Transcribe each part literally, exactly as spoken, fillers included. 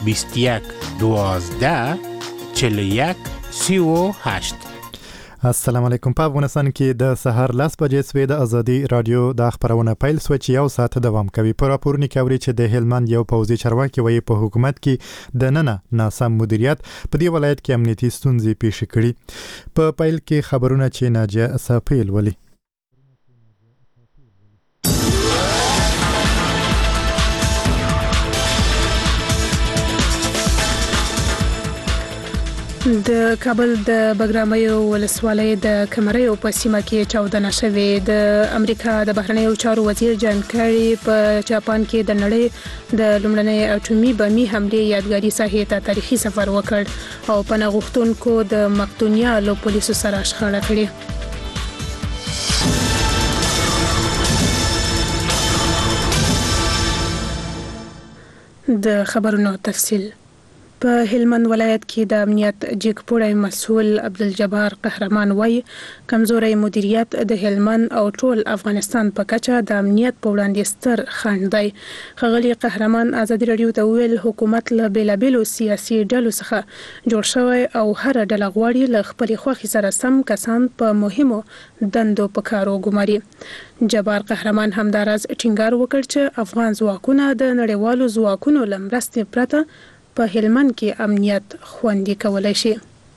بیست و یک دوازده چهل و یک سی و هشت. السلام علیکم. په افغانستان کې د سحر لاس بجې سوي د ازادي رادیو د خبرونه پیل سو چې یو ساعت دوام کوي. پر راپورني کوي چې د هلمند یو پوځي چارواکي وایي په حکومت کې د نننه ناسم مدیریت په دې ولایت کې امنیتي ستونزې پیښ کړي. په پیل کې خبرونه چې ناجیه صافیل ولي. د کابل د بګرامیو ولسوالۍ د کمریو په سیمه کې چاودنه شوې. د امریکا د بهرنیو چارو وزیر جان کری په جاپان کې د نړۍ د لومړنۍ اټومي بمي حملې یادګاري ساحې ته تاریخي سفر وکړ او پناه غوښتونکو د مقدونیا له پولیسو سره شخړه کړې. د خبرونو تفصیل. په هلمند ولایت کې د امنیت جګپوړی مسؤل عبدالجبار قهرمان وایي کمزوري مدیریت د هلمند او ټول افغانستان په کچه د امنیت په وړاندې ستر خنډ دی. ښاغلي قهرمان ازادي رادیو ته ویل حکومت له بیلابیلو سیاسي ډلو څخه جوړ شوی او هر ډله غواړي له خپلې خوښې سره سم کسان په مهمو دندو په کار وګماري. جبار قهرمان همداراز ټینګار وکړ چې افغان ځواکونه د نړیوالو ځواکونو له مرستې پرته په هلمند کې امنیت خوندي کولای شي.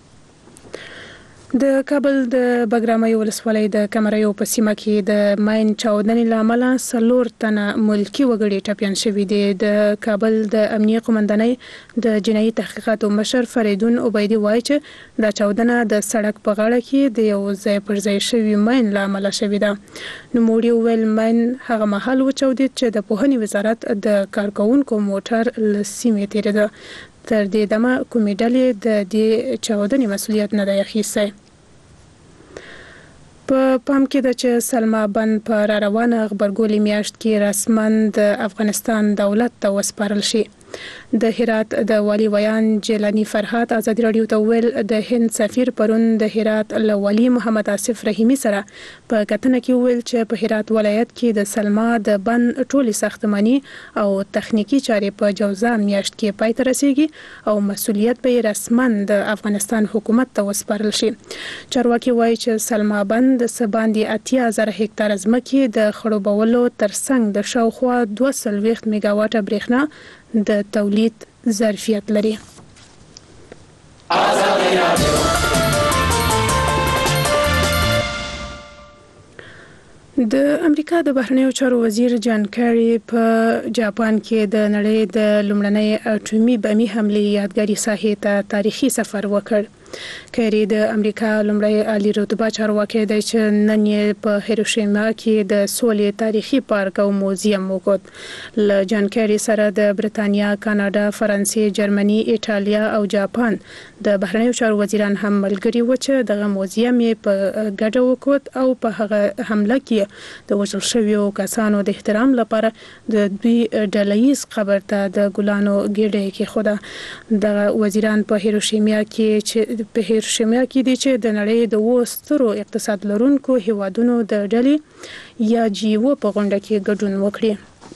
د کابل د بګرامیو ولسوالۍ د کمریو په سیمه کې د ماین چاودنې له امله څلور تنه ملکي وګړي ټپیان شوي دي. د کابل د امنیه قومندانۍ د جنایي تحقیقاتو مشر فریدون عبیدي وایي چې دا چاودنه د سړک په غاړه کې د یو ځای پر ځای شوي ماین له امله شوې ده. نوموړي وویل ماین هغه مهال وچاودېد چې د پوهنې وزارت د کارکوونکو موټر له سیمې تېرېده. تر دې دمه کومې ډلې د دې چاودنې مسؤلیت نه دی اخیستی. په پام کې ده چې سلما بند په را روانه غبرګولي میاشت کې رسماً د افغانستان دولت ته وسپارل شي. د هرات د والي ویان جیلانی فرحات ازادي رادیو ته ویل د هند سفیر پرون د هرات له والي محمد آصف رحیمي سره په کتنه کې ویل چې په هرات ولایت کې د سلما د بند ټولې ساختماني او تخنیکی چارې په جوزا میاشت کې پای ته رسیږي او مسؤلیت به رسماً د افغانستان حکومت ته وسپارل شي. چارواکي وایي چې سلما بند د سباندې اتیا زره هکتار ځمکې د خړوبولو ترڅنګ د شاوخوا دوه څلوېښت میگا واټه برېښنا د تولید ظرفیت لري. د امریکا د بهرنیو چارو وزیر جان کری په جاپان کې د نړۍ د لومړنۍ اټومي بمي حملې یادګاري ساحې ته تاریخي سفر وکړ. کری د امریکا لومړی عالی رتبه چارواکي دی چې نن یې په هیروشیما کې د سولې تاریخي پارک او موزیم وکړ. له جان کری سره د برتانیا، کاناډا، فرانسې، جرمني، ایټالیا او جاپان د بهرنیو چارو وزیران هم ملګري و چې دغه موزیم یې په ګډه وکړ او په هغه حمله کې د وژل شویو کسانو د احترام لپاره د دوی ډلهییز قبر ته د ګلانو ګېډۍ کېښوده. دغه وزیران په هیروشیما کې چې په هیروشیما کې دي چې د نړۍ د اوو سترو اقتصاد لرونکو هیوادونو د ډلې یا جی او په غونډه کې ګډون وکړي.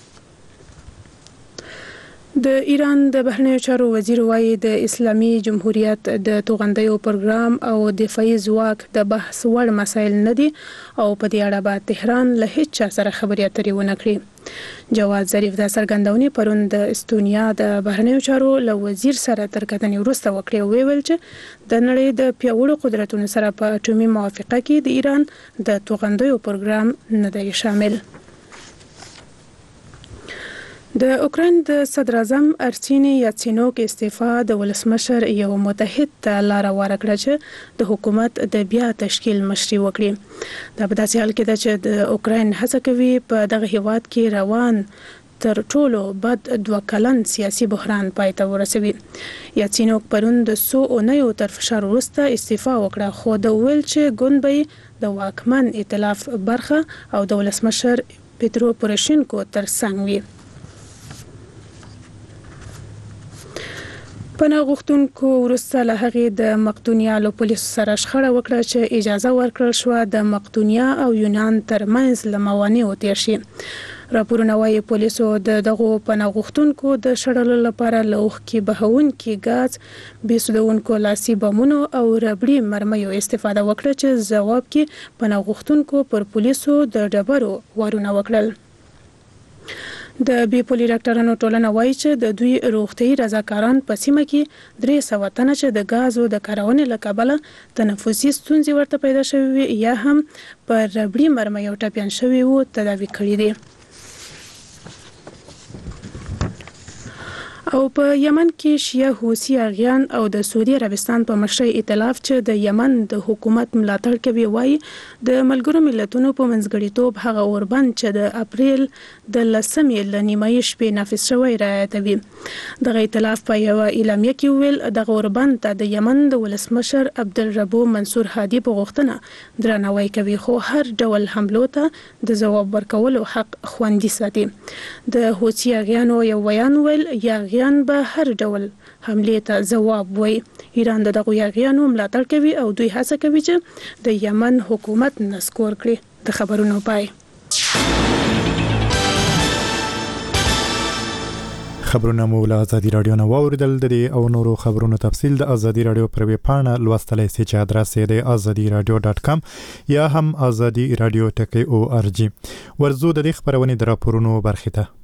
د ایران د بهرنیو چارو وزیر وایي د اسلامي جمهوریت د توغندیو پروګرام او دفاعي ځواک د بحث وړ مسایل نه دي او په دې اړه به تهران له هیڅ چا سره خبرې اترې ونه کړي. جواد ظریف د څرګندونې پرون د استونیا د بهرنیو چارو له وزیر سره تر کتنې وروسته وکړې او ویل چې د نړۍ د پیاوړو قدرتونو سره په اټومي موافقه کې د ایران د توغندیو پروګرام نه دی شامل. د اوکراین د صدر اعظم ارسینی یاتسینوک استعفا د ولسمشر یو متحد ته لار واره کړه چې د حکومت د بیا تشکیل مشري وکړي. دا په داسې حال کې ده چې د اوکراین هڅه کوي په دغه هیواد کې روان تر ټولو بد دوه کلن سیاسي بحران پای ته ورسوي. یاتسینوک پرون د څو اونیو تر فشار وروسته استعفا وکړه خو د ویل چې ګوند به د واکمن ائتلاف برخه او د ولسمشر پیترو پوروشینکو تر څنګ وي. پناه غوښتونکو وروسته له هغې د مقدونیا له پولیسو سره شخړه وکړه چې اجازه ورکړل شوه د مقدونیا او یونان ترمنځ له موانعو تېر شي. راپورونه وايي پولیسو د دغو پناه غوښتونکو د شړلو لپاره لوخ کې بهونکي غاز بیسودونکو لاسي بمونو او ربړي مرمیو استفاده وکړه چې جواب کې پناه غوښتونکو پر پولیسو د ډبرو وارونه وکړل. د بیپولي ډاکټرانو ټولنه وایي چې د دوی روغتي رضاکاران په سیمه کې درې سوه تنه چې د غازو د کارونې له کبله تنفسي ستونزې ورته پیدا شوې یا هم پر ربړي مرمیو ټپیان شوي وو تداوي کړي دي. او په یمن کې شیعه حوثي اغیان او د سعودي عربستان په مشرۍ ائتلاف چې د یمن د حکومت ملاتړ کوي وایي د ملګرو ملتونو په منځګړیتوب هغه اوربند چې د اپریل د لسمې له نیمایي شپې نافذ شوی رعایتوي. دغه ائتلاف په یوه اعلامیه کې ویل دغه اوربند ته د یمن د ولسمشر عبدالربو منصور هادي په غوښتنه درناوی کوي خو هر ډول حملو ته د ځواب ورکولو حق خوندي ساتي. د حوثي اغیانو یو بیان ویل یا ایران به هر ډول حمله ته ځواب وایي. ایران د دغه یاغیانو ملاتړ کوي او دوی هڅه کوي چې د یمن حکومت نسکور کړي. د خبرونو پای. خبرونه مو له ازادي رادیو نه واوریدل. د دې او نورو خبرونو تفصیل د ازادي رادیو پر ویب پاڼه لوستلای شئ چې ادرس یې د azadi radio dot com یا هم azadi radio dot org. ورزو د دې خبرونې د راپورونو برخه ته.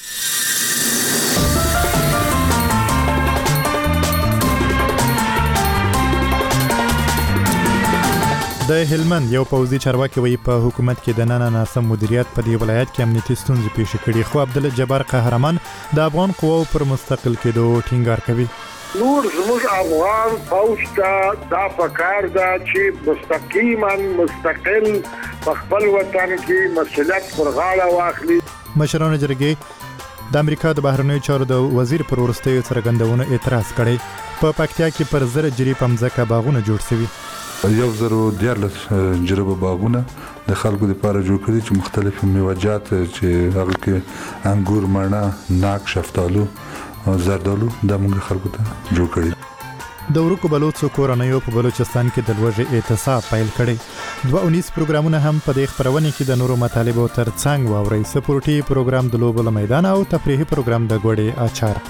د هلمند یو پوځي چارواکي وی په حکومت کې د نن ناسم مدیریت په دی ولایت کې امنیتي ستونزې پیښ کړي خو عبدالجبار قهرمان د افغان قواو پر مستقل کېدو ټینګار کوي. نور زموږ افغان فوج ته دا پکار ده چې مستقیما مستقل په خپل وطن کې مسؤلیت پر غاړه واخلي. مشران جرګې د امریکا د بهرنیو چارو د وزیر پر ورستیو څرګندونه اعتراض کړي. په پکتیا کې پر زر جری پمځکه باغونه جوړ شوي. یو زرو دیارلس جربه باغونه د خلکو لپاره جوړ کړي چې مختلف میوه‌جات چې هغه کې انګور، مڼه، ناک، شفتالو او زردالو د موږ خلکو ته جوړ کړي. د ورکو بلوڅو کورنیو په بلوچستان کې د لوږې اعتصاب پیل کړي. دوه اونیس پروګرامونه هم په دې خبرونه کې د نورو مطالبو ترڅنګ واوري. سپورتي پروګرام د لوبو میدان او تفریحي پروګرام د ګوډې اچار.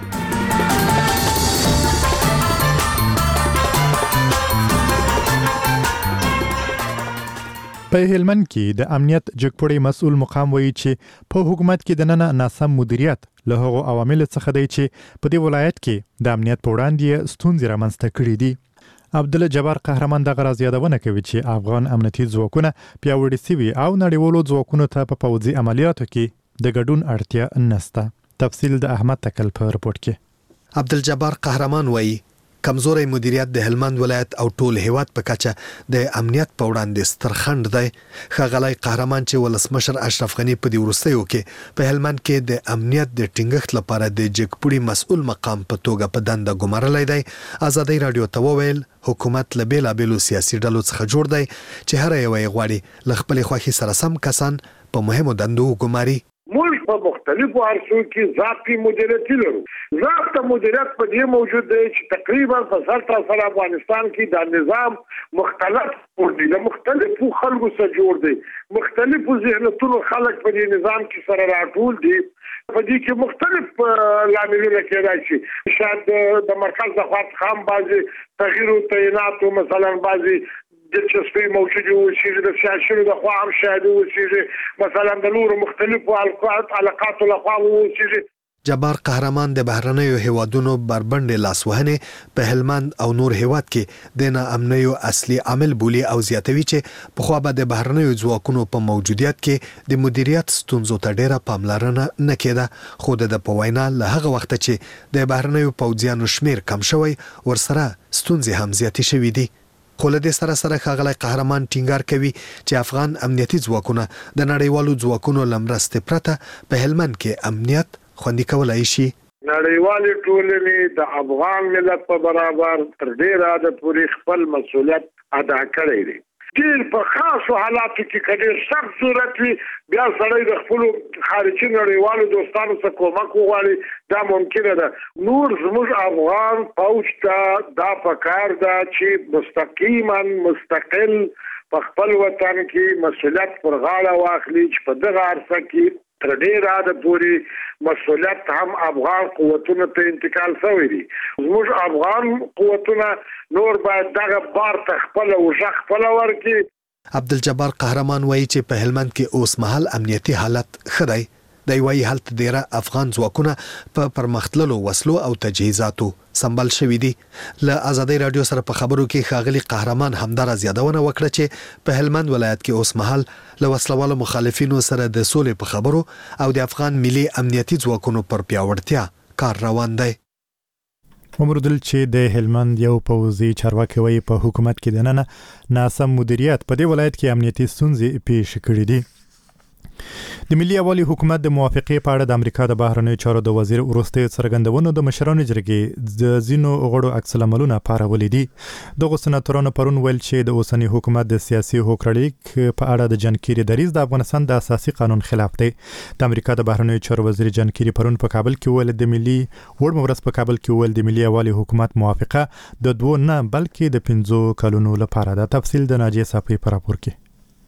په هلمند کې د امنیت جګپړې مسؤل مقام وایي چې په حکومت کې د نن ناسم مدیریت له هغو عوامل څخه دی چې په دې ولایت کې د امنیت په وړاندې ستونزې رامنځته کړې دي. عبدالجبار قهرمان دغه راز یادونه کوي چې افغان امنیتي ځواکونه پیاوړي شوي او نړیوالو ځواکونو ته په پوځي عملیاتو کې د ګډون اړتیا نشته. تفصیل د احمد تکل په رپورت کې. عبدالجبار قهرمان وایي کمزوري مدیریت د هلمند ولایت او ټول هیواد په کچه د امنیت په وړاندې ستر خنډ دی. ښاغلی قهرمان چې ولسمشر اشرف غني په دې وروستیو کې په هلمند کې د امنیت د ټینګښت لپاره د جګپړې مسؤل مقام په توګه په دنده ګمارلی دی. ازادي رادیو ته وویل حکومت له بیلابیلو سیاسي ډلو څخه جوړ دی چې هر یو یې غواړي له خپلې خوښې سره سم کسان په مهمو دندو وګماري. موږ په مختلفو عرصو کې ذاتي مدیریت لرو. ذات مدیریت په دې موجود دی چې تقریبا په سر تر سره افغانستان کې دا نظام مختلف جوړ دی، د مختلفو خلکو سره جوړ دی، مختلفو ذهنیتونو خلک په دې نظام کې سره راټول دي. په دې کې مختلف لاملونه کېدای شي. شاید د مرکز د خوا خام بعضي تغییر او تعینات مثلا بعضي دلچسپی موجود وي د سیاسيونو د خوا هم شاید وي مثلا د نورو مختلفو علاقاتو له خوا وي. جبار قهرمان د بهرنیو هیوادونو بربنډې لاسوهنې په هلمند او نور هیواد کې د ناامنیو اصلي عامل بولی او زیاتوي چې په خوا به د بهرنیو ځواکونو په موجودیت کې د مدیریت ستونزو ته ډیره پاملرنه نه کېده. خو د په وینا له هغه وخت چې د بهرنیو پوځیانو شمیر کم شوی ورسره ستونزې هم زیاتې شوې دي. خو له دې سره سره ښاغلی قهرمان ټینګار کوي چې افغان امنیتي ځواکونه د نړیوالو ځواکونو له مرستې پرته په هلمند کې امنیت خوندي کولی شي. نړیوالې ټولنې د افغان ملت په برابر تر ډیره د پورې خپل مسؤلیت ادا کړی دی. ډېر په خاصو حالاتو کې که ډېر سخت صورت وي بیا سړی د خپلو خارجي نړیوالو دوستانو څخه کومک وغواړي، دا ممکنه ده. نور زموږ افغان فوج ته دا پکار ده چې مستقیما مستقل په خپل وطن کې مسؤلیت پر غاړه واخلي چې په دغه عرصه کې تر ډیره د پوری مسولیت هم افغان قوتونو ته انتقال شوی دی. موږ افغان قوتونه نور باید دغه بار تخپل او ځخ خپل ورکی. عبدالجبار قهرمان وایي چې په هلمند کې اوس مهال امنیتي حالت ښه دی. دی وایي هلته ډیره افغان ځواکونه په پرمختللو وسلو او تجهیزاتو سمبال شوي دي. له ازادي رادیو سره په خبرو کې ښاغلي قهرمان همدارا زیادونه وکړه چې په هلمند ولایت کې اوس مهال له وسلوالو مخالفینو سره د سولې په خبرو او د افغان ملي امنیتي ځواکونو پر پیاوړتیا کار روان دی. ومردل چې د هلمند یو پوځي چارواکي وایي په حکومت کې دننه ناسم مدیریت په دې ولایت کې امنیتي ستونزې پیښ کړې دي. د ملي یووالي حکومت د موافقې په اړه د امریکا د بهرنیو چارو د وزیر وروستي څرګندونو د مشرانو جرګې د ځینو غړو عکس العملونه پارولي دي. دغه سناتورانو پرون ویل چې د اوسنی حکومت د سیاسي هوکړلیک په اړه د جان کیری دریځ د افغانستان د اساسي قانون خلاف دی. د امریکا د بهرنیو چارو وزیر جان کیری پرون په کابل کې ویل د ملي وړ مورس په کابل کې ویل د ملي یووالي حکومت موافقه د دوه نه بلکې د پنځو کلونو لپاره ده. تفصیل د ناجیه صافي په راپور کې.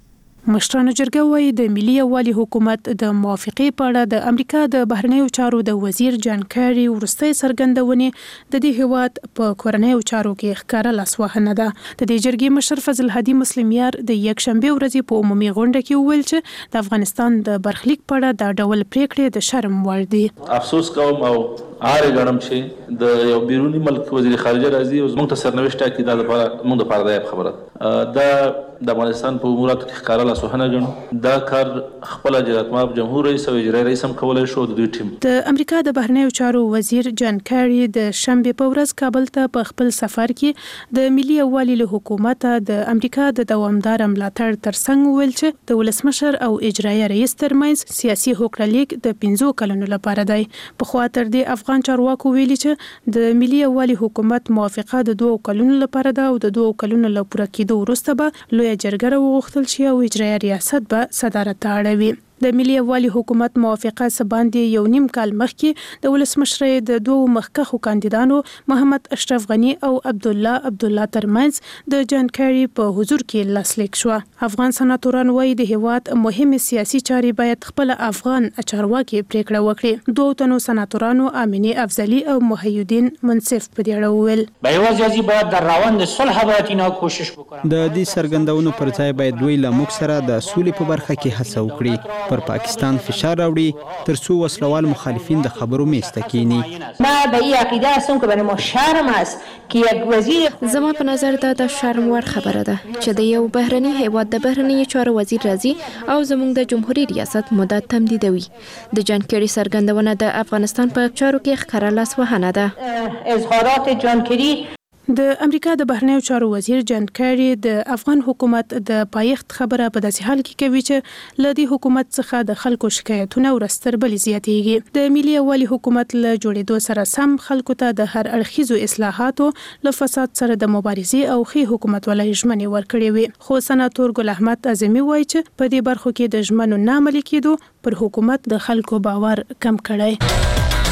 مشرانو جرګه وایي د ملي یووالي حکومت د موافقې په اړه د امریکا د بهرنیو چارو د وزیر جان کیری وروستي څرګندونې د دې هیواد په کورنیو چارو کې ښکاره لاسوهنه ده. د دې جرګې مشر فضل هادي مسلمیار د یکشنبه ورځې په عمومي غونډه کې وویل چې د افغانستان د برخلیک په اړه د ډول پریکړې د شرم وړ دي. افسوس کوم او آره غنم چې د یو بیرونی ملک وزیر خارجه راځي او زموږ ته سرنوشت کې دا لپاره موږ د پاره ده خبره دا د افغانستان په اموراتو کې ښکارا لاسوهنه غنو دا کار خپل جلالتمآب جمهور رئیس او اجرایي رئیس هم کولای شو. د دوی ټیم د امریکا د بهرنیو چارو وزیر جان کیری د شنبه په ورځ کابل ته په خپل سفر کې د ملي یووالي له حکومت د امریکا د دوامدار ملاتړ ترڅنګ ویل چې د ولسمشر او اجرایي رئیس ترمنځ سیاسي هوکړلیک د پنځو کلونو لپاره دی. په خوا تر دې افغان چارواکو ویلي چې د ملي یووالي حکومت موافقه د دوه کلونو لپاره ده او د دوه کلونو لپاره پوره کېدو وروسته به لوی جرګه وغوښتل شي او اجرایي ریاست به صدارت اړوي. د ملي یووالي حکومت موافقه سباندې یو نیم کال مخکې د ولسمشر د دوه مخکښو کاندیدانو محمد اشرف غنی او عبد الله عبد الله ترمنځ د جان کیری په حضور کې لاسلیک شو. افغان سناتوران وایي د هیواد مهمه سیاسي چارې باید خپل افغان چارواکي پریکړه وکړي. دوه تنو سناتورانو امینه افضلی او محی الدین منصف په دې اړه وویل به یوازې باید د روان د صلح باندې نه کوشش وکړي. د دې سرګندونو پر ځای باید دوی له موږ سره د سولې په برخه کې هڅه وکړي. پر پاکستان فشار راوړي ترڅو وسلوال مخالفین د خبرو میسته کینی. ما به این عقیده هستم که برای ما شرم است که یک وزیر زما په نظر دا د شرم وړ خبره ده چې د یو بهرني هیواد د بهرنی چارو وزیر راځي او زموږ د جمهوریت ریاست مدت تمدیدوي. د جان کیری سرګندونه د افغانستان په چارو کې ښکاره لاسوهنه ده. اظهارات جان کیری د امریکا د بهرنیو چارو وزیر جان کیری د افغان حکومت د پایښت خبره په داسې حال کې کوي چې ل دې حکومت څخه د خلکو شکایتونه ورستر بل زیاتېږي. د ملي یووالي حکومت له جوړېدو سره سم خلکو ته د هر اړخیزو اصلاحاتو له فساد سره د مبارزې او خې حکومت ولای ژمنې ورکړې وي. خو سناتور ګل احمد اعظمي وایي چې په دې برخو کې د ژمنو نه عملي کېدو پر حکومت د خلکو باور کم کړی.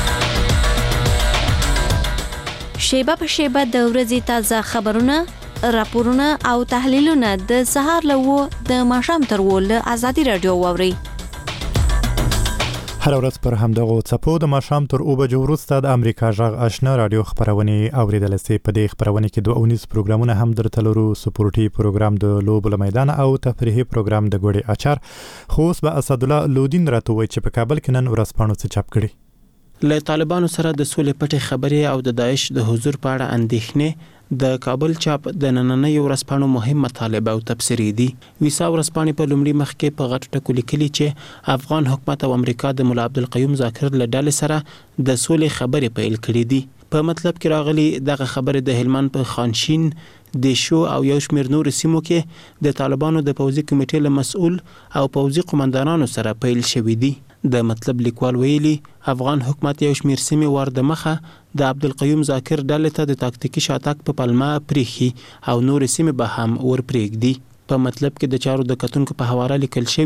شیبه په شیبه د ورځې تازه خبرونه، راپورونه او تحلیلونه د سهار له و د ماښام تر و له ازادي رادیو واورئ. هر ورځ پر همدغه څپو د ماښام تر اوه بجو وروسته د امریکا غږ آشنا رادیو خبرونه اوریدل شي. په دې خبرونه کې دوه اونیز پروګرامونه هم درته لرو. سپورټي پروګرام د لوبو له میدان او تفریحي پروګرام د ګوړې اچار. خو اوس به اسدالله لودین راته وایي چې په کابل کې نن ورځپاڼو څه چاپ کړي. له طالبانو سره د سولې پټې خبرې او د داعش د حضور په اړه اندېښنې د کابل چاپ د نننۍ ورځپاڼو مهم مطالب او تبصرې دي. ویسا ورځپاڼې په لومړي مخ کې په غټ ټکو لیکلي چې افغان حکومت او امریکا د مولا عبدالقیوم ذاکر له ډلې سره د سولې خبرې پیل کړې دي. په مطلب کې راغلي دغه خبرې د هلمند په خانشین دیشو او یو شمېر نور سیمو کې د طالبانو د پوځي کمیټې له مسؤل او پوځي قومندانانو سره پیل شوې دي. د مطلب لیکوال ویلي افغان حکومت یو شمېر سیمې ور د مخه د عبدالقیوم ذاکر ډلې ته د تاکتیکي شاتګ په پلمه پریښي او نور سیمې به هم ور پرېږدي. په مطلب کې د چارو د کتونکو په حواله لیکل شوی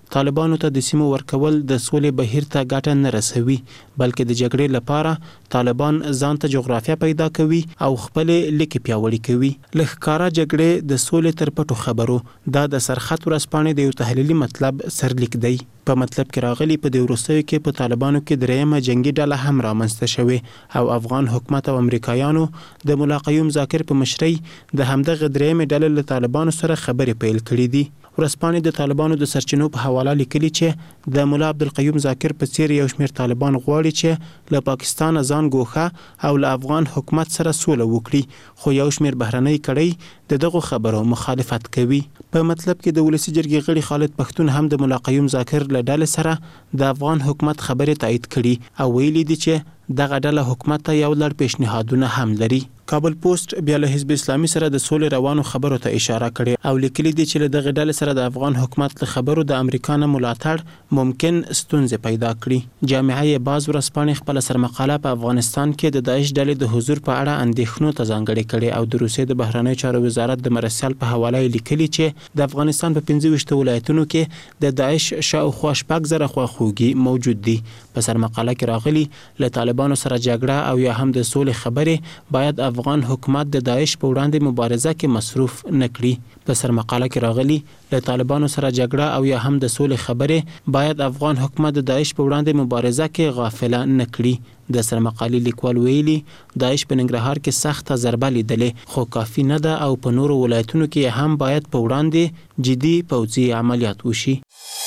طالبانو ته د سیمو ورکول د سولې بهیر ته ګټه نه رسوي، بلکې د جګړې لپاره طالبان ځان ته جغرافیه پیدا کوي او خپل لیک پیاوړی کوي. لښکارا جګړې د سولې تر پټو خبرو دا د سرخط ورځپاڼې د یو تحلیلي مطلب سرلیک دی. په مطلب کې راغلي په د وروستیو کې په طالبانو کې دریمه جنگي ډله هم رامنځته شوې او افغان حکومت او امریکایانو د مولا قیوم ذاکر په مشرۍ د همدغه دریمه ډلې له طالبانو سره خبرې پیل کړې دي. ورځپاڼې د طالبانو د سرچینو په حواله لیکلي چې د مولا عبدالقیوم ذاکر په څیر یو شمېر طالبان غواړي چې له پاکستان ځان ګوښه او له افغان حکومت سره سوله وکړي، خو یو شمېر بهرنۍ کړۍ د دغو خبرو مخالفت کوي. په مطلب کې د ولسی جرګې غړي خالد پښتون هم د مولا قیوم ذاکر له ډلې سره د افغان حکومت خبرې تایید کړي او ویلي دي چې دغه ډله حکومت ته یو لړ پیشنهادونه هم لري. کابل پوسټ بیا له حزب اسلامي سره د سولې روانو خبرو ته اشاره کړې او لیکلي دي چې له دغه ډلې سره د افغان حکومت له خبرو د امریکا نه ملاتړ ممکن ستونزې پیدا کړي. جامعه باز ورځپاڼې خپل سرمقاله په افغانستان کې د داعش ډلې د حضور په اړه اندېښنو ته ځانګړې کړې او د روسیې د بهرنیو چارو وزارت د مرستیال په حواله لیکلي چې د افغانستان په پنځه ویشت ولایتونو کې د داعش شاوخوا شپږ زره خواخوږي موجود دي. په سرمقاله کې راغلي له طالبانو سره جګړه او یا هم د سولې خبرې باید افغان حکومت د داعش په وړاندې مبارزه کې مصروف نکړي. په سرمقاله کې راغلي له طالبانو سره جګړه او یا هم د سولې خبرې باید افغان حکومت د داعش په وړاندې مبارزه کې غافله نکړي. د سرمقالي لیکوال ویلي داعش په ننګرهار کې سخته ضربه لیدلې خو کافي نه ده او په نورو ولایتونو کې هم باید په وړاندې جدي پوځي عملیات وشي.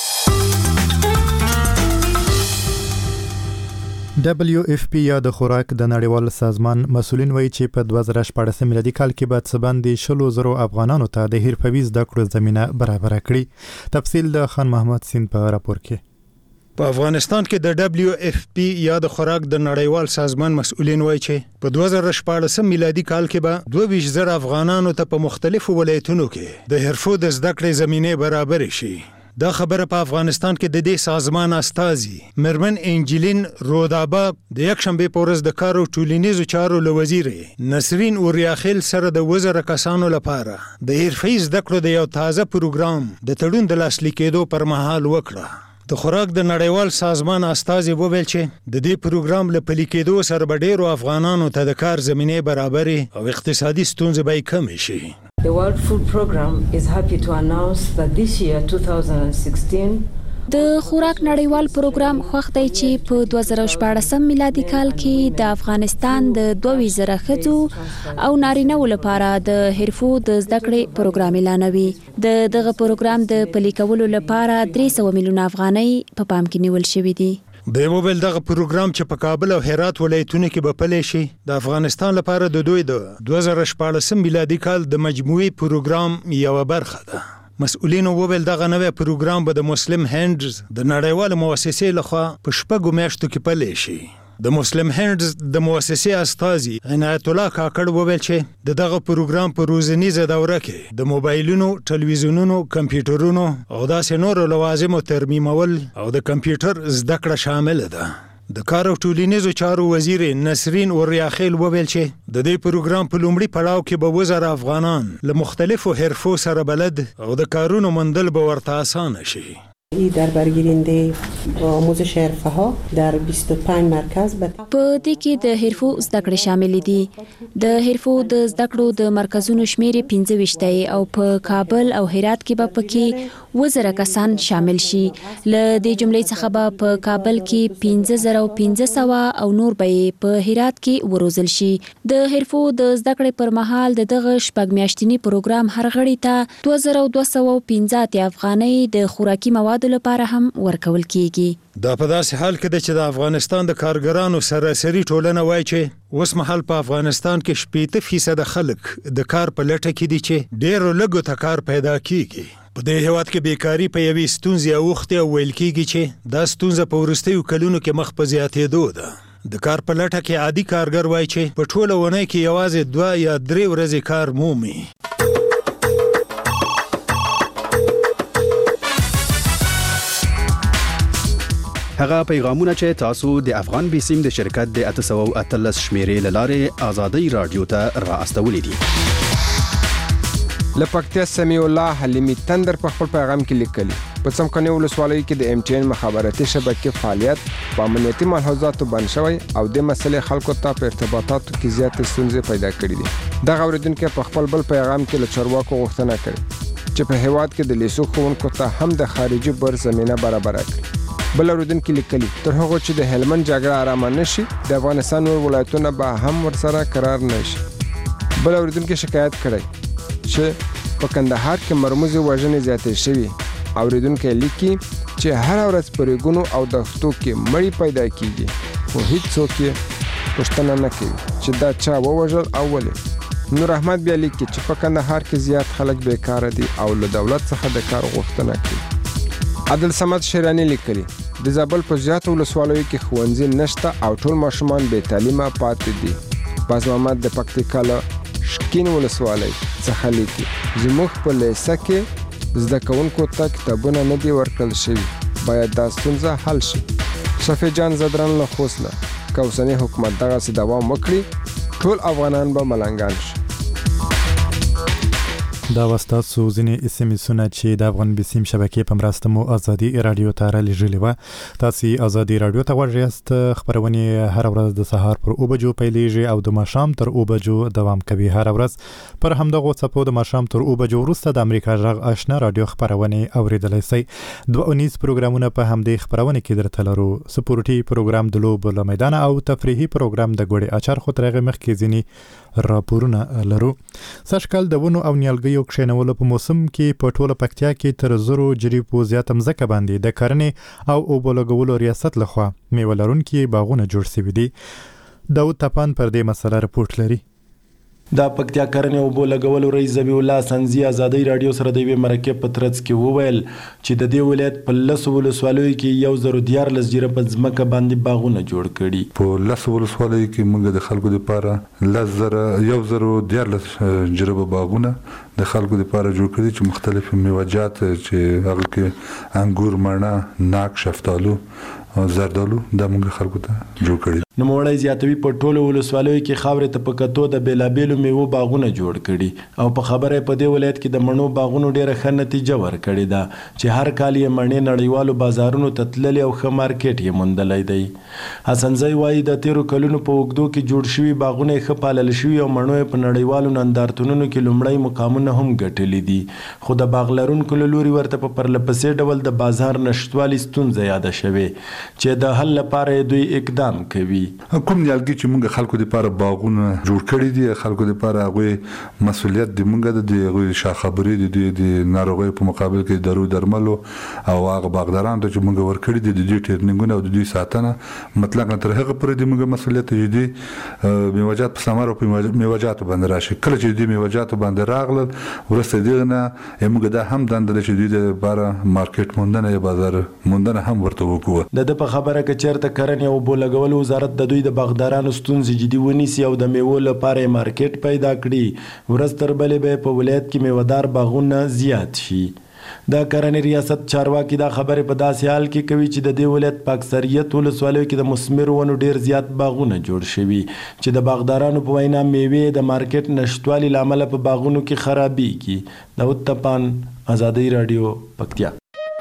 دبلیو اف پی یا د خوراک د نړیوال سازمان مسولین وایي چې په دوه زره شپاړس میلادي کال کې به څه باندې شلو زرو افغانانو ته د حرفوي زده کړو زمینه برابر کړي. تفصیل د خان محمد سین په راپور کې. په افغانستان کې د دبلیو اف پی یا د خوراک د نړیوال سازمان مسؤلین وایي چې په دوه زره شپاړس میلادي کال کې به دوه ویشت زره افغانانو ته په مختلفو ولایتونو کې د حرفو د زده کړې زمینه برابر شي. دا خبره په افغانستان کې د دې سازمان استازي مرمن انجلین رودابا د یک شنبه په ورځ د کار او ټولنیزو چارو له وزیر نسرین اوریاخیل سره د وزیر کسانو لپاره د حرفي زده کړو د یو تازه پروګرام د تړون د لاسلیک کېدو پر مهال وکړه. د خوراک د نړیوال سازمان استازي وویل چې د دې پروګرام له پلي کېدو سره به ډېرو افغانانو ته د کار زمینه برابرې او اقتصادي ستونزې به کمې شي. The World Food Programme is happy to announce that this year twenty sixteen د خوراک نړیوال پروګرام خوښ دی چې په دوه زره شپاړس میلادي کال کې د افغانستان د دوه زره ښځو او نارینه‌و لپاره د حرفو د زده کړې پروګرام اعلانوي. د دغه پروګرام د پلي کولو لپاره درې سوه میلیونه افغانۍ په پام کې نیول شوي دي. د یو بل دغه پروګرام چې په کابل او هرات ولایتونو کې به پلی شي د افغانستان لپاره د دوی د دوه زره شپاړس میلادي کال د مجموعي پروګرام یوه برخه ده. مسؤلینو وویل دغه نوی پروګرام به د مسلم هندز د نړیوال مؤسسې لخوا په شپږو میاشتو کې پلی شي. د مسلم هندز د مؤسسې استازي عنایت الله کاکړ وویل چې د دغه پروګرام په روزنیزه دوره کې د موبایلونو، ټلویزیونونو، کمپیوټرونو او داسې نورو لوازمو ترمیمول او د کمپیوټر زده کړه شامل ده. د کار او ټولنیزو چارو وزیر نسرین اوریاخیل وویل چې د دې پروګرام په لومړي پړاو کې به وزره افغانان له مختلفو حرفو سره بلد او د کارونو موندل به ورته اسانه شي. در برگیرنده آموزش حرفه ها در بیست و پنج مرکز په دې کې د حرفو زده کړې شامل دي. د حرفو د زده کړو د مرکزونو شمیر پنځه ویشت دی او په کابل او هرات کې به پکې وزره کسان شامل شي. له دې جملې څخه به په کابل کې پنځه زره او پنځه سوه او نور به په هرات کې وروزل شي. د حرفو د زده کړې پر مهال د دغه شپږ میاشتني پروګرام هر غړي ته دوه زره او دوه سوه او پنځه اتیا افغانۍ د خوراکي موادو لپاره هم ورکول کیږي. دا په داسې حال کې ده چې د افغانستان د کارګرانو سراسري ټولنه وایي چې اوس مهال په افغانستان کې شپېته فیصده خلک د کار په لټه کې دي چې ډېرو لږو ته کار پیدا کیږي. په دې هیواد کې بیکاري په یوې ستونزې اوښتې او ویل کیږي چې دا ستونزه په وروستیو کلونو کې مخ په زیاتېدو ده. د کار په لټه کې عادي کارګر وایي چې په ټوله اونۍ کې یوازې دوه یا درې ورځې کار مومي. هغه پیغامونه چې تاسو د افغان بیسیم د شرکت د اته سوه او اتلس شمیرې له لارې آزادۍ رادیو ته را استولې دي. له پکتیا سمیع الله حلیمي تندر په خپل پیغام کې لیکلي په څمکنیو ولسوالۍ کې د ایم ټي ان مخابراتي شبکې فعالیت په امنیتي ملحوظاتو بند شوی او د مسلې خلکو ته په ارتباطاتو کې زیاتې ستونزې پیدا کړې دي. دغه اوریدونکو په خپل بل پیغام کې له چارواکو غوښتنه کړې چې په هیواد کې د لیسو ښوونکو ته هم د خارجي بر زمینه برابر کړي. بل اوریدونکو لیکلي تر هغه چې د هلمند جګړه آرامه نشي د افغانستان نور ولایتونه به هم ورسره قرار نشي. بل اوریدونکو شکایت کړی چې په کندهار کې مرموزي وژنې زیاتې شوي. اوریدونکو لیکي چې هر ورځ په ریګونو او دښتو کې مړی پیدا کیږي خو هیڅوک یې پوښتنه نه کوي چې دا چا ووژل او ولې. نور احمد بیا لیکي چې په کندهار کې زیات خلک بیکاره دي او له دولت څخه د کار غوښتنه کوي. عادل صمد شیرانی لیکلي د زابل په زیاتو ولسوالیو کې ښوونځي نشته او ټول ماشومان بې تعلیمه پاتې دي. باز محمد د پکتیکا له شکین ولسوالۍ څخه لیکي زموږ په لیسه کې زده کوونکو ته کتابونه نه دي ورکړل شوي، باید دا ستونزه حل شي. شفیع جان زدران له خوست نه که اوسنی حکومت دغسې دوام وکړي ټول افغانان به ملنګان شي. دا وستاسو ځینې اس ام اسونه چې د افغان بسیم شبکې په مرسته مو ازادي رادیو ته رالیږلي وه. تاسو ازادي رادیو ته غوږ یاست. خبرونه هر ورځ د سهار پر اوه بجو پیلیږي او د ماښام تر اوه بجو دوام کوي. هر ورځ پر همدغه څپو د ماښام تر اوه بجو وروسته د امریکا غږ آشنا رادیو خبرونه اوریدلای شئ. دوه اونیز پروګرامونه په همدې خبرونه کې درته لرو. سپورتي پروګرام د لوبو له میدان او تفریحي پروګرام د ګوړې اچار خو ترغه مخکې ځینی راپورونه لرو. سږکال د ونو او نیالګیو کښېنولو په موسم کې په ټوله پکتیا کې تر زرو جریبو زیاته مځکه باندې د کرنې او اوبو لګولو ریاست لخوا میوه لرونکي باغونه جوړ شوي دي. داود تپان پر دې مسله رپورټ لري. د پکتیا کرنې او اوبو لګولو رئیس ذبیح الله سنځي ازادي رادیو سره د یوې مرکې په ترڅ کې وویل چې د دې ولایت په لسو ولسوالیو کې یو زرو دیارلس جریبه ځمکه باندې باغونه جوړ کړي. په لسو ولسوالیو کې موږ د خلکو لپاره لس زره یو زرو دیارلس جریبه باغونه د خلکو لپاره جوړ کړي چې مختلف میوه‌جات چې هغه کې انګور، مڼه، ناک، شفتالو او زردالو د موږ خلکو ته جوړ کړي. نوموړی زیاتوي په ټولو ولسوالیو کې خاورې ته په کتو د بیلابیلو میوو باغونه جوړ کړي او په خبره په دې ولایت کې د مڼو باغونو ډیره ښه نتیجه ورکړې ده چې هر کال یې مڼې نړیوالو بازارونو ته تللې او ښه مارکیټ یې موندلی دی. حسنزی وایي د تیرو کلونو په اوږدو کې جوړ شوي باغونه یې ښه پالل شوي او مڼو یې په نړیوالو نندارتونونو کې لومړی مقامونه هم ګټلي دي، خو د باغ لرونکو له لوري ورته په پرلپسې ډول د بازار نشتوالي ستونزه یاده شوې چې د حل لپاره دوی اقدام کوي. کوم نیالګي چې موږ خلکو لپاره باغونه جوړ کړي دي خلکو لپاره هغه مسؤلیت د موږ د هغه شاخبري دي د ناروغي په مقابل کې درو درملو او هغه باغداران ته چې موږ ورکړي دي د دې ټریننګونه او د دې ساتنه مطلق تر هغه پر دې موږ مسؤلیت دي میوه‌جات په سماره په میوه‌جات باندې راشي. کله چې دې میوه‌جات باندې راغلل ورسته دې نه موږ د هم دند چې دې د لپاره مارکیټ موندنه یا بازار موندنه هم ورته وکړو. د د په خبره کې چیرته کرنې او اوبو لګولو وزارت د دوی د باغدارانو ستونزې جدي ونیسي او د میوو لپاره مارکیټ پیدا کړي ورځ تر بلې به په ولایت کې میوهدار باغونه زیات شي. د کرنې ریاست چارواکي دا خبره په داسې حال کې کوي چې د دې ولایت په اکثریت ولسوالیو کې د مثمرو ونو ډیر زیات باغونه جوړ شوي چې د باغدارانو په وینا میوې د مارکیټ نشټوالي له امله په باغونو کې خرابېږي. داود تپان، ازادي رادیو، پکتیا.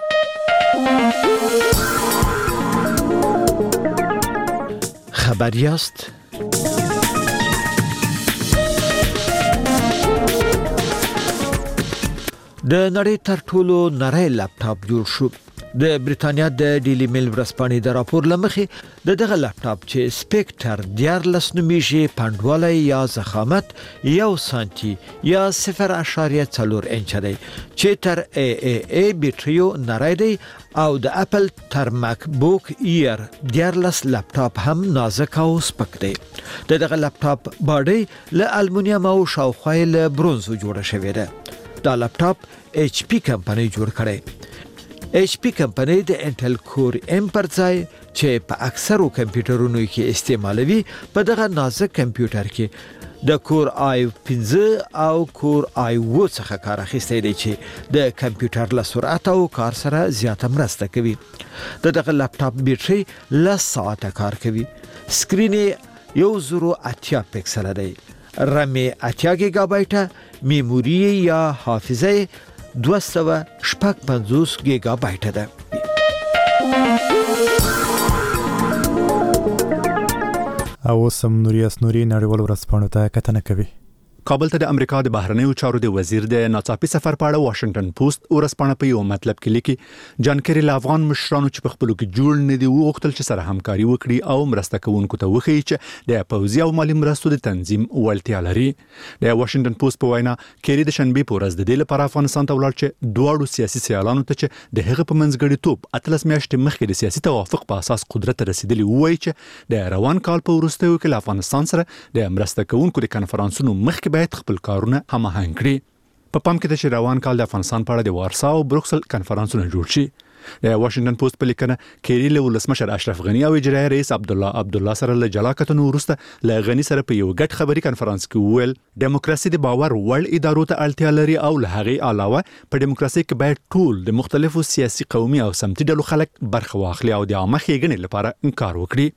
خبر یاست؟ د نړۍ تر ټولو نری لپټاپ جوړ شو. د بریتانیا د ډیلی میل ورځپاڼې د راپور لمخې د دغه لپټاپ چې سپیکټر دیارلس نومیږي پاندوالی یا ضخامت یو سانتي یا صفر اشاریه څلور انچ دی چې تر ای ای ای بیټریو نری دی او د اپل تر مک بوک ایر دیارلس لپټاپ هم نازک او سپک دی. د دغه لپټاپ باډي له المونیم او شاوخوا له برونزو جوړه شوې ده. دا لپټاپ ایچ پی کمپنۍ جوړ کړی. ایچ پی کمپنۍ د انټل کور ام پر ځای چې په اکثرو کمپیوټرونو کې استعمالوي په دغه نازک کمپیوټر کې د کور آی پنځه او کور آی اوه څخه کار اخیستی دی چې د کمپیوټر له سرعت او کار سره زیاته مرسته کوي. د دغه لپټاپ بیټرۍ لس ساعته کار کوي. سکرین یو زرو اتیا پکسله دی. رم اتیا ګیګا بایټه، میموري یا حافظه دوه سوه شپږ پنځوس ګیګا بایټ ده. او سم نوریاس نوري نړیوال ورځپاڼو ته کتنه کوي. کابل ته د امریکا د بهرنیو چارو د وزیر د ناڅاپي سفر په اړه واشنگټن پوسټ ورځپاڼه په یو مطلب کې لیکي جان کری له افغان مشرانو چې په خپلو کې جوړ نه دي وغوښتل چې سره همکاري وکړي او مرسته کوونکو ته وښيي چې د پوځي او مالي مرستو د تنظیم وړتیا لري. د واشنگټن پوسټ په وینا کری د شنبه په ورځ د دې لپاره افغانستان ته ولاړ چې دواړو سیاسي سیالانو ته چې د هغه په منځګړیتوب اتلس میاشتې مخکې د سیاسي توافق په اساس قدرت رسیدلی وایي چې د روان کال په وروستیو کې له افغانستان سره د مرسته کوونکو د کنفرانسونو مخکې باید خپل کارونه هماهنګ کړي. په پام کې د چې روان کال د افغانستان په اړه د وارسا او بروکسل کنفرانسونه جوړ شي. د واشنگټن پوسټ په لیکنه کېری له ولسمشر اشرف غنی او اجرایي رئیس عبد الله عبد الله سره له جلا کتنو وروسته له غنی سره په یو ګډ خبري کنفرانس کې ویل دیموکراسي د باور وړ ادارو ته اړتیا لري او له هغې علاوه په دیموکراسي کې باید ټول د مختلفو سیاسي قومي او سمتي ډلو خلک برخه واخلي او د عامه ښېګڼې لپاره کار وکړي.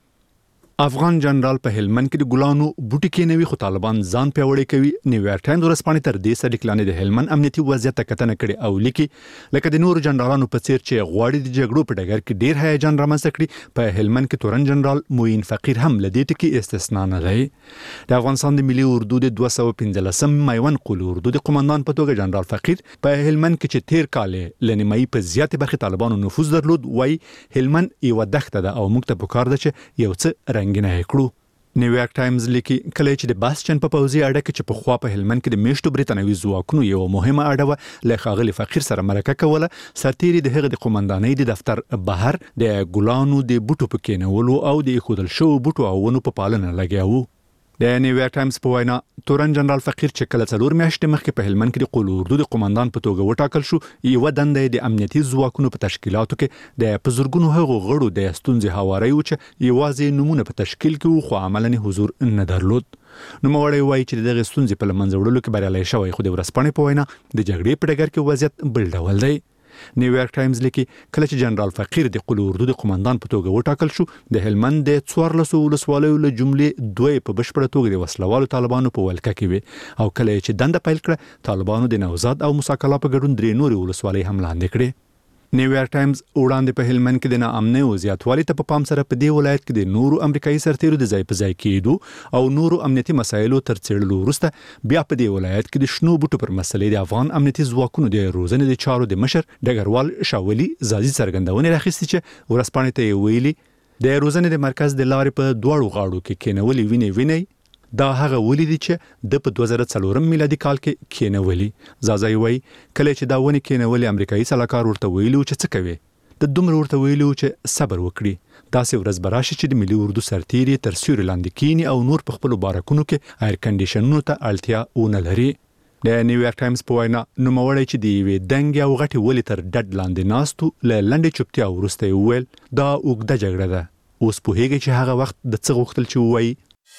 افغان جنرال په هلمند کې د ګلانو بوټي کېنوي خو طالبان ځان پیاوړی کوي. نیویارک ټایمز ورځپاڼې تر دې سره لیکلانې د هلمند امنیتي وضعیت ته کتنه کړې او لیکي لکه د نورو جنرالانو په څیر چې غواړي د جګړو په ډګر کې ډیر هیجان رامنځته کړي په هلمند کې تورن جنرال موین فقیر هم له دې ټکي استثنا نه دی. د افغانستان د ملي اردو د دوه سوه پنځلسم میوند قول اردو د قومندان په توګه جنرال فقیر په هلمند کې چې تیر کال له نیمایي په زیاتې برخې طالبانو نفوذ درلود وایي هلمند یوه دښته ده او موږ ته پکار ده چې یو څه رنګینه یې کړو. نیویارک ټایمز لیکي کله چې د باسچن په پوځي اډه کې چې په خوا په هلمند کې د میشتو بریتانوي ځواکونو یو مهمه اډه وه له ښاغلي فقیر سره مرکه کوله سرتیري د هغه د قومندانۍ د دفتر بهر د ګلانو د بوټو په کېنولو او د ایښودل شوو بوټو او ونو په پالنه لګیا وو. د نیویارک ټایمز په وینا تورن جنرال فقیر چې کله څلور میاشتې مخکې په هلمند کې د قول اردو د قومندان په توګه وټاکل شو یوه دنده د امنیتي ځواکونو په تشکیلاتو کې د په زرګونو هغو غړو د ستونزې هواری و چې یوازې نومونه په تشکیل کې وو خو عملاً حضور نه درلود. نوموړی وایي چې دغه ستونزې په له منځه وړلو کې بریالی شوی خو د ورځپاڼې په وینا د جګړې په ډګر کې وضعیت بل ډول دی. نیویارک ټایمز لیکي کله چې جنرال فقیر د قول اردو د قومندان په توګه وټاکل شو د هلمند د څوارلسو ولسوالیو له جملې دوی په بشپړه توګه د وسلوالو طالبانو په ولکه کې وي او کله چې دنده پیل کړه طالبانو د نوزاد او موسی په ګډون درې نورې ولسوالۍ هم لاندې کړې. نیویارک ټایمز وړاندې په هلمند کې د ناامنۍ او زیاتوالي ته په پام سره په دې ولایت کې د نورو امریکایي سرتیرو د ځای په ځای کېدو او نورو امنیتي مسایلو تر څېړلو وروسته بیا په دې ولایت کې د شنو بوټو پر مسلې د افغان امنیتي ځواکونو د روزنې د چارو د مشر ډګروال شاولي ځاځي څرګندونې راخیستې چې ورځپاڼې ته یې ویلي د روزنې د مرکز د لارې په دواړو غاړو کې کېنولې وینې وینئ دا هغه ولیدي چې د په دوه زره څلورم میلادي کال کې کېنولي. ځاځي وایي کله چې دا ونې کېنولې امریکایي سلاکار ورته ویلي چې څه کوي د دومره ورته ویلي چې صبر وکړي داسې ورځ به راشي چې د ملي اردو سرتیري تر سیوري لاندې کینی او نور په خپلو بارکونو کې ایر کنډیشنونو ته اړتیا ونه لري. د نیویارک ټایمز په وینا نوموړی چې د یوې دنګې او غټې ولې تر ډډ لاندې ناستو له لنډې چوپتیا وروسته یې وویل دا اوږده جګړه ده اوس پوهیږئ چې هغه وخت د څه غوښتل چې ووایي.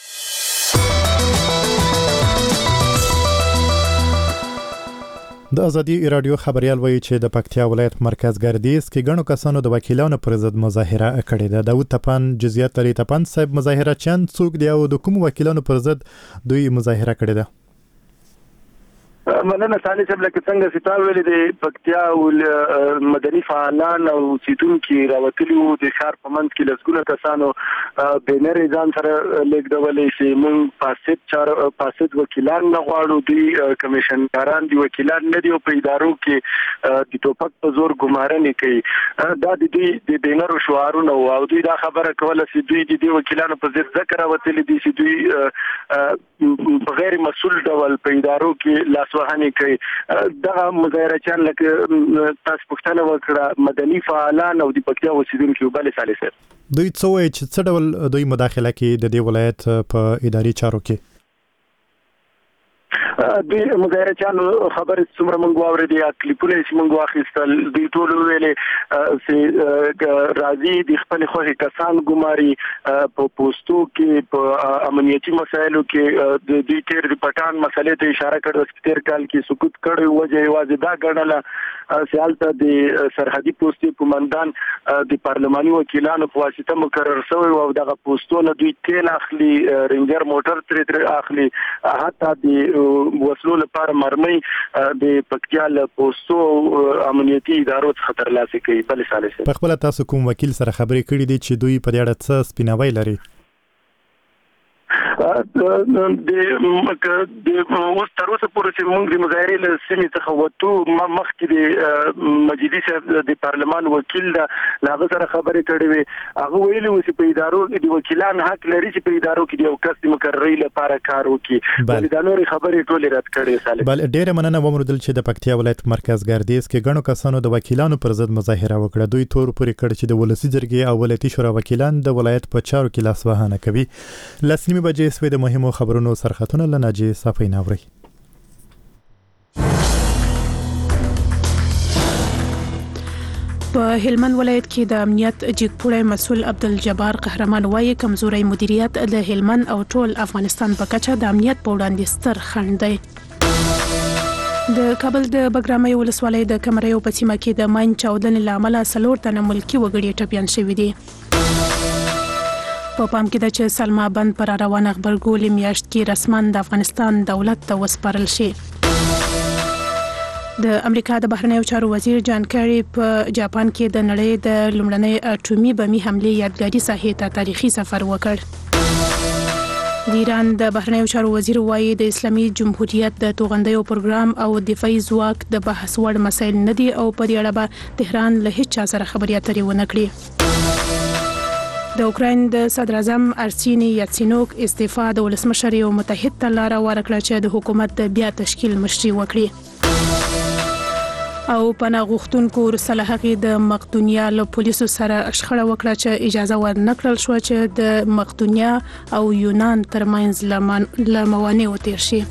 د ازادي رادیو خبريال وایي چې د پکتیا ولایت مرکز ګردیز کې ګڼو کسانو د وکیلانو پر ضد مظاهره کړې ده. داود تپان جزئیات لري. تپان صاحب مظاهره چند څوک دی او د کوم وکیلانو پر ضد دوی مظاهره کړې ده؟ مننه صالح صاحب لکه څنګه چې تاسو ویلي د پکتیا او مدني فعالان او اوسیدونکي راوتلي وو د ښار په منځ کې لسګونه کسانو بینر ځان سره لیږدولې چې موږ فاسد چار فاسد وکیلان نه غواړو دوی کمیشنران دي وکیلان نه دي او په ادارو کې د ټوپک په زور ګمارنې کوي دا د دوی د بینر شعارونه او دوی دا خبره کوله چې دوی د دې وکیلانو په ضد ذکر راوتلي دي چې دوی په غیر مسؤل ډول په ادارو کې لاس وهنه کوي. دا مظاهره چان لکه تاسو پوښتنه وکړه مدني فعالان او د پکتیا اوسیدونکو بل سالي سره دوی څه وایي چې څه ډول دوی مداخله کوي د دې ولایت په اداري چارو کې؟ دوی مظاهره چان خبر څومره موږ واورېدې کلیپونه چې موږ واخیستل دوی ټول ویلې چې راځي د خپل خوښي کسان ګماري په پوسټو کې په امنیتي مسایلو کې د دوی تیر د پټان مسلې ته اشاره کړې چې تیر کال کې سکوت کړی وجه یوازې دا ګڼله سیالته د سرحدي پوسټي قومندان د پارلماني وکیلانو په واسطه مقرر شوی او دغه پوسټونه دوی تیل اخلي رینجر موټر تر تر اخلي حتی د وسلو لپاره مرمۍ د پکتیا له پوسټو امنیتي ادارو څخه ترلاسه کوي. بل سالس په خپل تاسو کوم وکیل سره خبرې کړې دي چې دوی په دې اړه څه سپیناوی لري؟ د د اوس تر اوسه پورې چې موږ د مظاهرې له سیمې څخه وته مخکې د مجلس د پارلمان وکیل دا هغه سره خبرې کړې وي. هغه ویلي و چې په ادارو کې د وکیلان حق لري چې په ادارو کې د یو کس د مقررۍ لپاره کار وکړي. ولې دا نورې خبرې ټولې رد کړې سالم. بل ډېره مننه ومردل چې د پکتیا ولایت مرکز ګردیز کې ګڼو کسانو د وکیلانو پر ضد مظاهره وکړه. دوی تور پورې کړ چې د ولسی جرګې او ولایتي شورا وکیلان د ولایت په چارو کې لاس وهانه کوي. لسنیمه بجې سوي د مهمو خبرونو سرخطونه لناجي صافي ناوري. په هلمند ولایت کې د امنیت جګپوړی مسؤل عبدالجبار قهرمان وایي کمزوري مدیریت د هلمند او ټول افغانستان په کچه د امنیت په وړاندې ستر خنډ دی. د کابل د بګرامۍ ولسوالۍ د کمرې په سیمه کې د ماین چاودنې له امله څلور تنه ملکي وګړي ټپیان شوي دي. په پام کې ده چې سلما بند پر روانه غبرګولې میاشت کې رسماً د افغانستان دولت ته وسپارل شي. د امریکا د بهرنیو چارو وزیر جان کیری په جاپان کې د نړۍ د لومړنۍ اټومي بمي حملې یادګاري ساحې ته تاریخي سفر وکړ. د ایران د بهرنیو چارو وزیر وایي د اسلامي جمهوریت د توغندیو پروګرام او دفاعي ځواک د بحث وړ مسایل نه دي او په دې اړه به تهران له هیڅ چا سره خبرې اترې ونه کړي. د اوکراین د صدر اعظم ارسینی یاتسینوک استعفا د ولسمشر یو متحد ته لاره ورکړه چې د حکومت د بیا تشکیل مشري وکړي. او پناه غوښتونکو وروسته هغې د مقدونیا له پولیسو سره شخړه وکړه چې اجازه ورنکړل شوه چې د مقدونیا او یونان ترمنځ له موانعو تیر شي.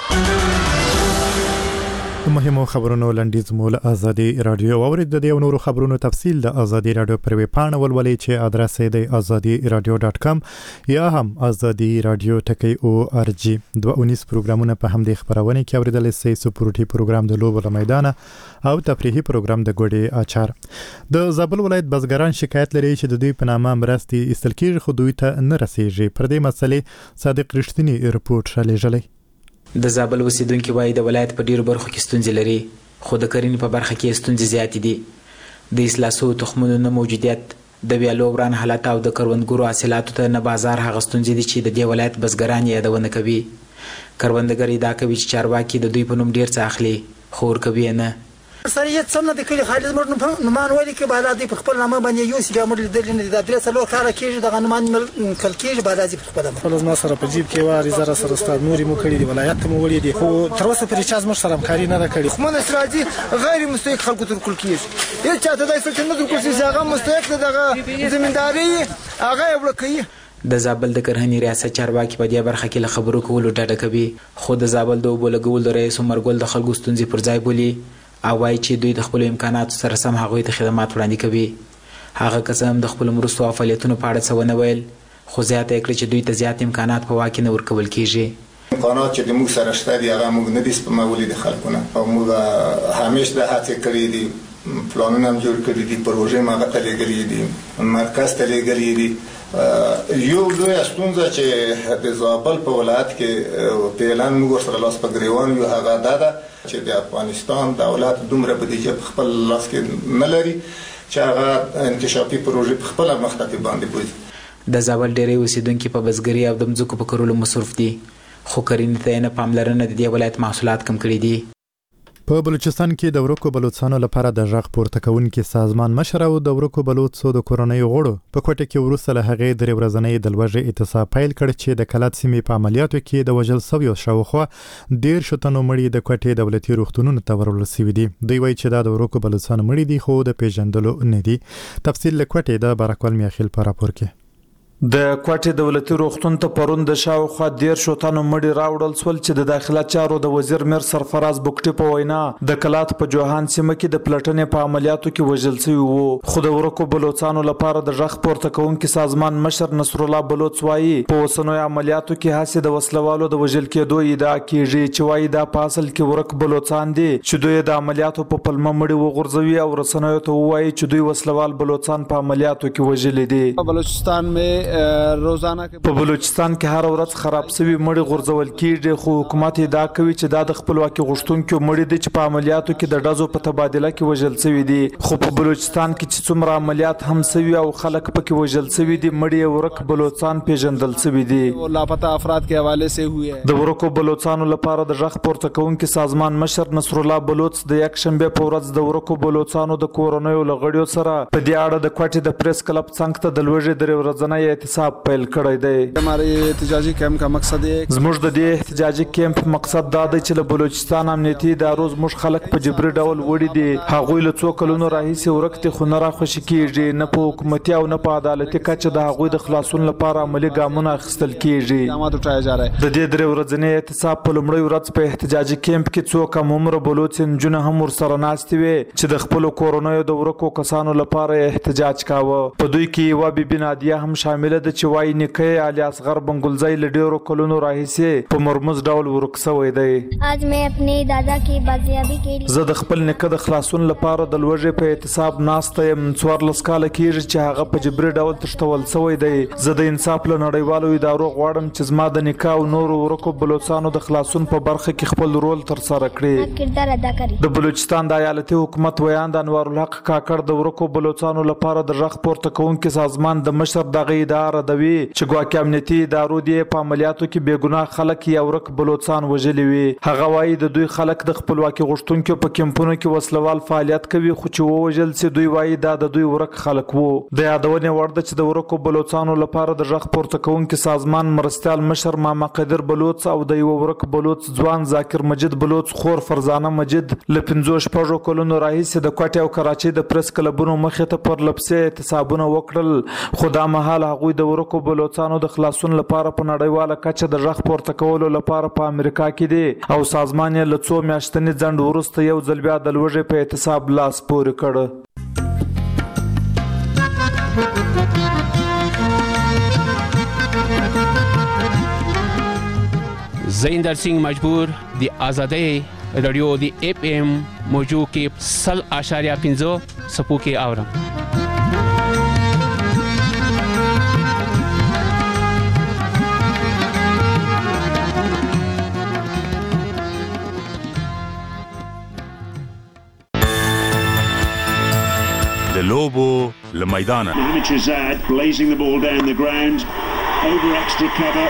مهمو خبرونو لنډیز مول ازادي رادیو اورید د دې نورو خبرونو تفصیل د ازادي رادیو پر ویب پاڼه ولولئ چې ادرس یې د ازادي رادیو ډاټ کام یا هم ازادي رادیو ټکی او ار جی. دوه اونیس پروګرامونه په همدې خبرونه کې اوریدل شي. سپورټي پروګرام د لوبو میدان او تفریحي پروګرام د ګوډي اچار. د زابل ولایت بزګران شکایت لري چې د دوی په نامه مرستې ایستل کېږي خو دوی ته نه رسیږي. پر دې مسلې صادق رښتینی رپورټ را لېږلی. د زابل اوسیدونکو وایي د ولایت په ډیرو برخو کې ستونزې لري خو د کرنې په برخه کې ستونزې زیاتې دي. د اصلاح شویو تخمونو نه موجودیت، د ویالو وران حالت او د کروندګرو حاصلاتو ته نه بازار هغه ستونزې دي چې د دې ولایت بزګران یادونه کوي. کروندګر ادعا کوي چې چارواکي د دوی په نوم ډیر څه اخلي خو ورکوي نه. سریت سم نه د کلی خالد مر نومان وایي کې بالا دی په خپل نامه باندې یو سی بیا مر د دې د درې سلو کار کېږي د غنمان کل کېږي بالا دی په خپل نامه. خلاص ما سره په جیب کې واري زره سره ستاد نوري مو کړی دی ولایت ته مو وړي دي خو تر اوسه پرې چاز مر سره همکاري نه کړی. خو من استراجي غیر مستحق خلکو تر کول کېږي. یو چاته دای څه نه تر کول شي هغه مستحق دغه زمینداری هغه ورکوي. د زابل د کرهنې ریاست چارواکي په دې برخه کې له خبرو کولو ډډه کوي خو د زابل د اوبو لګول د رئیس عمر ګل د خلکو ستونزې پر ځای بولي او وايي چې دوی د خپل امکاناتو سره سم هغوی ته خدمات وړاندې کوي. هغه قسم د خپل مرستو او فعالیتونو په اړه څه ونه ویل خو زیاته یې کړه چې دوی ته زیات امکانات په واک کې نه ورکول کېږي. امکانات چې د موږ سره شته دي هغه موږ نه دي سپمولي د خلکو نه او موږ همیشه د هڅې کړې دي پلانونه هم جوړ کړي دي پروژې هم هغه ته لېږلي دي مرکز ته لېږلي دي. یو لوی ستونزه چې د زابل په ولایت کې په اعلان موږ سره لاس په ګریوان یو هغه ده چې د افغانستان دولت دومره بودیجه په خپل لاس کې نه لري چې هغه انکشافي پروژې په خپل مخ ته باندې بوځي. د زابل ډېری اوسیدونکي په بزګري او د مځکو په کرلو مصروف دي خو کرنې ته نه پاملرنه د دې ولایت محصولات کم کړي دي. په بلوچستان کې د ورکو بلوچستانو لپاره د ژغ پورته کوونکي سازمان مشر او د ورکو بلوچستو د کورنۍ غړو په کوټه کې وروسته له هغې درې ورځنۍ د لوږې اعتصاب پیل کړ چې د کلات سیمې په عملیاتو کې د وژل شویو شاوخوا ډېر شتنو مړي د کوټې دولتي روغتونونو ته ورول شوي دي. دوی وایي چې دا د ورکو بلوچستان مړي دي خو د پیژندلو نه دي. تفصیل له کوټې د بارکوال میاخیل په راپور کې. د کوټې دولتي روغتون ته پرون د شاوخوا ډیر شوتانو مړي راوړل سول چې د داخله چارو د وزیر میر سرفراز بوکټي په وینا د کلات په جوهان سیمه کې د پلټنې په عملیاتو کې وژل شوي وو خو د ورکو بلوچستانو لپاره د ژغ پورته کوونکي سازمان مشر نصر الله بلوچ وایي په اوسنیو عملیاتو کې هڅې د وسلوالو د وژل کېدو ادعا کیږي چې وایي دا په اصل کې ورک بلوچستان دي چې دوی د عملیاتو په پلمه مړي وغورځوي او رسنیو ته وایي چې دوی وسلوال بلوچستان په عملیاتو کې وژلي دي. بلوچستان में روزانه په بلوچستان کې هر ورځ خراب شوی مړی غورځول کیږي خو حکومت ادعا کوي چې دا د خپلواکي غوښتونکو مړی دي چې په عملیاتو کې د ډزو په تبادله کې وژل شوی دي خو په بلوچستان کې چې څومره عملیات هم شوی او خلک پکې وژل شوی دي مړی ورک بلوچستان پیژندل شوی دي لاپتا افراد کے حوالے سے ہوئے ہے د ورکو بلوچستانو لپاره د ژغ پورته کوونکي سازمان مشر نصر الله بلوچ د یک شنبه په ورځ د ورکو بلوچستانو د کورونیو لغړیو سره په دې اړه د کوټې د پریس کلب څنګه ته د لوژې درې ورځنی احتساب پیل کړی دی हमारे احتجاجی کیمپ کا مقصد ہے زموږ د دې احتجاجي کیمپ مقصد دا دی چې له بلوچستان امنیتي ادارو زموږ خلک په جبري ډول وړي دي هغوی له څو کلونو راهیسې ورکتي خو نه راخوشي کیږي نه په حکومتي او نه په عدالتي کچه د هغوی د خلاصون لپاره عملي ګامونه اخیستل کیږي د دې درې ورځنی احتساب په لومړۍ ورځ په احتجاجي کیمپ کې څو کم عمره بلوچ نجونه هم ورسره ناستې وې چې د خپلو کورنیو د ورکو کسانو لپاره احتجاج کاوه په دوی کې یوه بیبي نادیه هم شامله ده چې وایي نیکه یې علي اصغر بنګلزی له ډېرو کلونو راهیسې په مرموز ډول ورک سوی دی آج میں اپنے دادا کی بازیابی کے لیے زه د خپل نیکه د خلاصون لپاره د لوږې په احتساب ناسته یم څوارلس کاله کېږي چې هغه په جبري ډول تښتول سوی دی زه د انصاف له نړیوالو ادارو غواړم چې زما د نیکه او نورو ورکو بلوچستانو د خلاصون په برخه کې خپل رول ترسره کړي کردار ادا کړي د بلوچستان د ایالتي حکومت ویاند انوار الحق کاکړ د ورکو بلوچستانو لپاره د ژغ پورته کوونکي سازمان د مشر دغه ادعا ردوي چې ګواکې امنیتي ادارو دي په عملیاتو کې بې ګناه خلک یا ورک بلوچستان وژلي وي هغه وایي د دوی خلک د خپلواکي غوښتونکو په کیمپونو کې وسلوال فعالیت کوي خو چې ووژل سي دوی وایي دا د دوی ورک خلک وو د یادونې وړ ده چې د ورکو بلوچستانو لپاره د ژغ پورته کوونکي سازمان مرستیال مشر ماما قدر بلوچ او د یو ورک بلوچ ځوان ذاکر مجید بلوچ خور فرزانه مجید له پنځو شپږو کلونو راهیسې د کوټې او کراچۍ د پریس کلبونو مخې ته پر لپسې احتسابونه وکړل خو دا مهال هغوی د ورکو بلوچستانو د خلاصون لپاره په نړیواله کچه د ژغ پورته کولو لپاره په امریکا کې دي او سازمان یې له څو میاشتني ځنډ وروسته یو ځل بیا د لوږې په احتساب لاس پورې کړ زیندر سنگھ مجبور دی آزادی رادیو دی ایف ایم موجو کې سل اشاریه پنځه سپو کې اورم د لوبو له میدانه Mohamed Shahzad blazing the ball down the ground over extra cover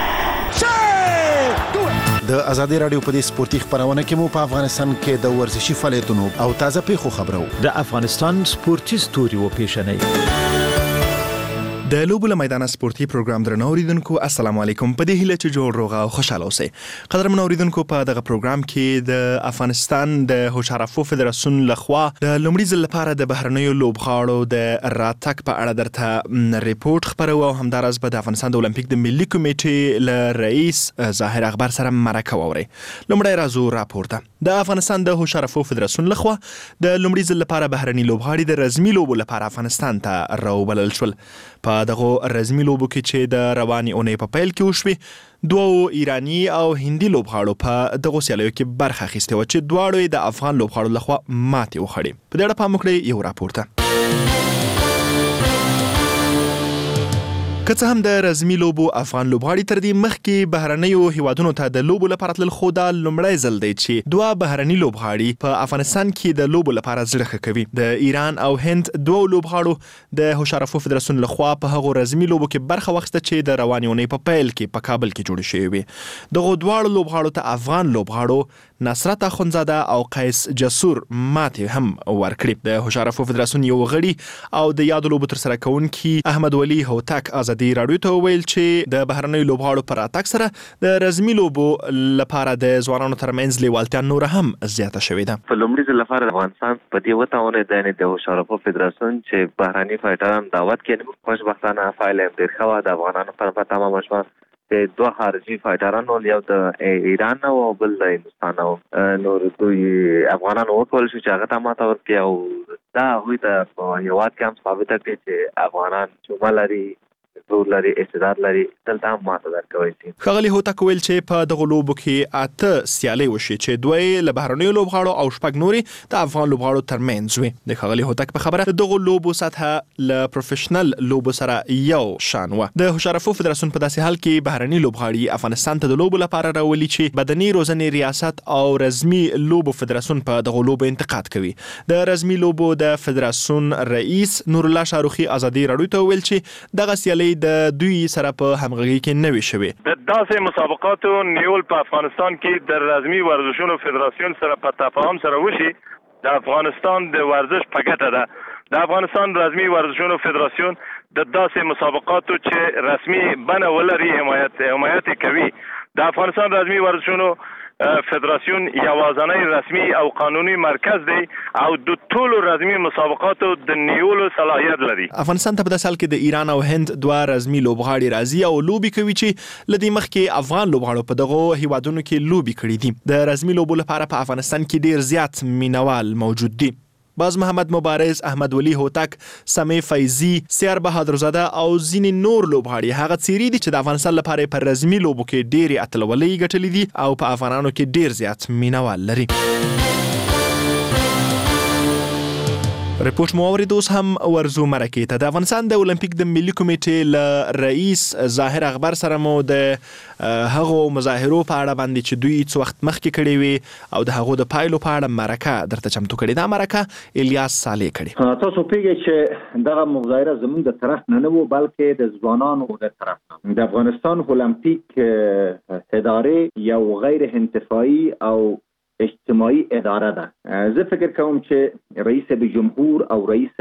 د ازادي رادیو په دې سپورتي خبرونه کې مو په افغانستان کې د ورزشي فعالیتونو او تازه پیښو خبرو د افغانستان سپورتي ستوري و پیښنې د لوبو له میدان سپورتي پروګرام درنو اوریدونکو السلام علیکم په دې هیله چې جوړ روغ او خوشاله اوسئ قدرمن اوریدونکو په دغه پروګرام کې د افغانستان د هوشارافو فدراسیون لخوا د لومړي ځل لپاره د بهرنیو لوبغاړو د راتګ په اړه درته ریپورت خبرو او همدارس به د افغانستان د اولمپیک د ملي کمیټې له رئیس ظاهر اخبار سره مرکه ووري لومړی راځو راپورته د افغانستان د هوشارافو فدراسیون لخوا د لومړي ځل لپاره بهرني لوبغاړي د رسمي لوبو لپاره افغانستان ته راوبلل شول په دغه رسمي لوبو کې چې د رواني اونۍ په پیل کې وشوي دوه ایرانی او هندي لوبغاړو په دغه سیالیو کې برخه اخیستې و چې دواړو د افغان لوبغاړو لخوا ماتې وخوړې په دې اړه پام وکړئ یو راپورته که څه هم د رسمي لوبو افغان لوبغاړي تر دې مخکې بهرنیو هیوادونو ته د لوبو لپاره تلل خو دا لومړی ځل دی چې دوه بهرني لوبغاړي په افغانستان کې د لوبو لپاره زړه ښه کوي د ایران او هند دوه لوبغاړو د هوشارافو فدراسیون لخوا په هغو رسمي لوبو کې برخه واخیسته چې د روانې اونۍ په پیل کې په کابل کې جوړې شوې وې دغو دواړو لوبغاړو ته افغان لوبغاړو نصرت اخونزاده او قیس جسور ماتې هم ورکړي د هوشارافو فدراسیون یو غړي او د یادو لوبو ترسره کوونکي احمد ولی هوتک ازادي رادیو ته ویل چې د بهرنیو لوبغاړو پر راتګ سره د رسمي لوبو لپاره د ځوانانو ترمنځ لیوالتیا نور هم زیاته شوې ده په لومړي ځل لپاره افغانستان په دې وتاونه د نه د هوشارافو فدراسیون چې بهرني فایټران دعوت کړي خوشبختانه فایل ډیر خو د افغانانو پر پتا ما مشوه د دوه خارجي فایټرانو یو د ایران او بل د هندستان او نور دوی افغانانو وکول شو چې هغه ته ماته ورکړي او دا هوی ته په یوات کې هم ثابته کړي چې افغانان چې مالري حضور لري استعداد لري دلته هم ماته درکوي شي. ښاغلي هوتک ویل چې په دغه لوبو کې اته سیالۍ وشي چې دوی له بهرنیو لوبغاړو او شپږ نوري د افغان لوبغاړو ترمنځ وي. د ښاغلي هوتک په خبره دغه لوبو سطحه له پروفیشنل لوبو سره یو شان و. د هوشارفو فدراسیون په داسې حال کې بهرني لوبغاړي افغانستان ته د لوبو لپاره راولي چې بدني روزنې ریاست او رسمي لوبو فدراسیون په دغه لوبو انتقاد کوي. د رسمي لوبو د فدراسیون رئیس نور الله شاروخي ازادي راډیو ته ویل چې دغه سیالۍ د دوی سره په همغږي کې نه وي شوې. د داسې مسابقاتو نیول په افغانستان کې د رسمي ورزشونو فدراسیون سره په تفاهم سره وشي د افغانستان د ورزش په ګټه ده. د افغانستان رسمي ورزشونو فدراسیون د داسې مسابقاتو چې رسمي بڼه ولري حمایت حمایت کوي. د افغانستان رسمي ورزشونو فدراسیون یوازینی رسمي او قانوني مرکز دی او د ټولو رسمي مسابقاتو د نیولو صلاحیت لري. افغانستان ته په داسې حال کې د ایران او هند دوه رسمي لوبغاړي راځي او لوبي کوي چې لدې مخکې افغان لوبغاړو په دغه هیوادونو کې لوبي کړې دي. د رسمي لوبو لپاره په افغانستان کې ډیر زیات مینوال موجود دي. باز محمد مبارز، احمد ولی هوتک، سمی فیضی، سیار بهادر زاده او ځینې نور لوبغاړي هغه څیرې دي چې د افغانستان لپاره په رسمي لوبو کې ډېرې اتلولۍ ګټلې دي او په افغانانو کې ډېر زیات مینوال لري. رپورټ مو اورید. اوس هم ورزو مرکې ته. د افغانستان د اولمپیک د ملي کمیټې له رئیس ظاهر اخبار سره مو د هغو مظاهرو په اړه باندې چې دوی څه وخت مخکې کړي وي او د هغو د پایلو په اړه مرکه درته چمتو کړې. دا مرکه الیاس صالح کړي. تاسو پیږئ چې دغه مظاهره زموږ د طرف نه نه و بلکې د ځوانانو د طرف نه. د افغانستان اولمپیک ادارې یو غیر انتفاعي او اجتماعي اداره ده. زه فکر کوم چې رئیس جمهور او رئیس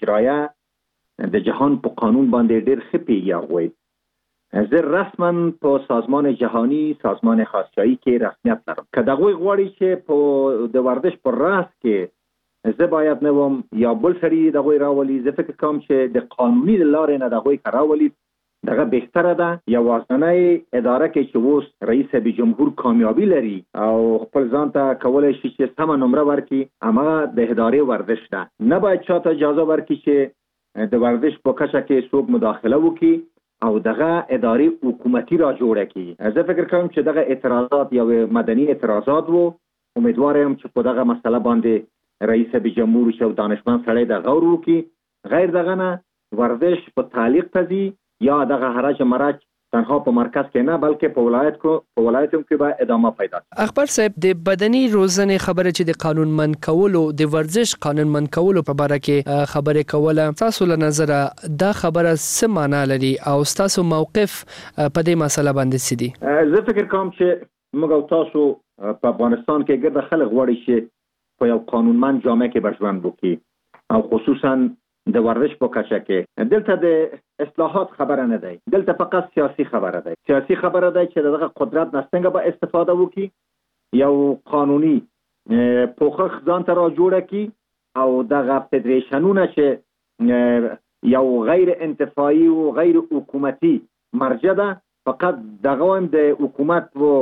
اجرایه د جهان په قانون باندې ډېر ښه پیږي. زه رسما په سازمان جهانی سازمان خاصیایی کې رسمیت لرم. که دغوی غواړي چې په د ورزش پر راس کې زه باید نه وم یا بل سړي دغوی راولي، زه فکر کوم چې د قانوني لارې نه دغوی که راولي دغه بهتره ده. یوازینۍ اداره کې چې اوس رئیس جمهور کامیابی لري او خپل ځان ته کولی شي چې سمه نمره ورکړي هماغه د ادارې ورزش ده. نه باید چاته اجازه ورکړي چې د ورزش په کچه کې څوک مداخله وکړي او دغه ادارې حکومتي را جوړه کړي. زه فکر کوم چې دغه اعتراضات یو مدني اعتراضات وو. امیدوار یم چې په دغه مسله باندې رئیس جمهور او دانشمند سړی د غور وکړي. غیر دغه نه ورزش په تعلیق تزي یا دغه حرج مرج تنها په مرکز کې نه بلکې په ولایت کو په ولایت کې به ادامه پیدا شي. اخبار صاحب د بدني روزنې خبره چې د قانون من کولو د ورزش قانون من کولو په اړه کې خبره کوله، تاسو له نظر دا خبره څه معنی لري او تاسو موقف په دې مسله باندې څه دي؟ زه فکر کوم چې موږ او تاسو په افغانستان کې ګرد خلک غواړي چې په یو قانونمند جامعه کې ژوند وکړي او خصوصا د ورزش په کچه کې. دلته د اصلاحات خبره نه دی، دلته فقط سیاسي خبره ده. سیاسي خبره ده چې دغه قدرت نه څنګه به استفاده وکړي، یو قانوني پوښښ ځان ته را جوړه کړي او دغه فدریشنونه چې یو غیر انتفاعي او غیر حکومتي مرجع ده فقط دغه هم د حکومت و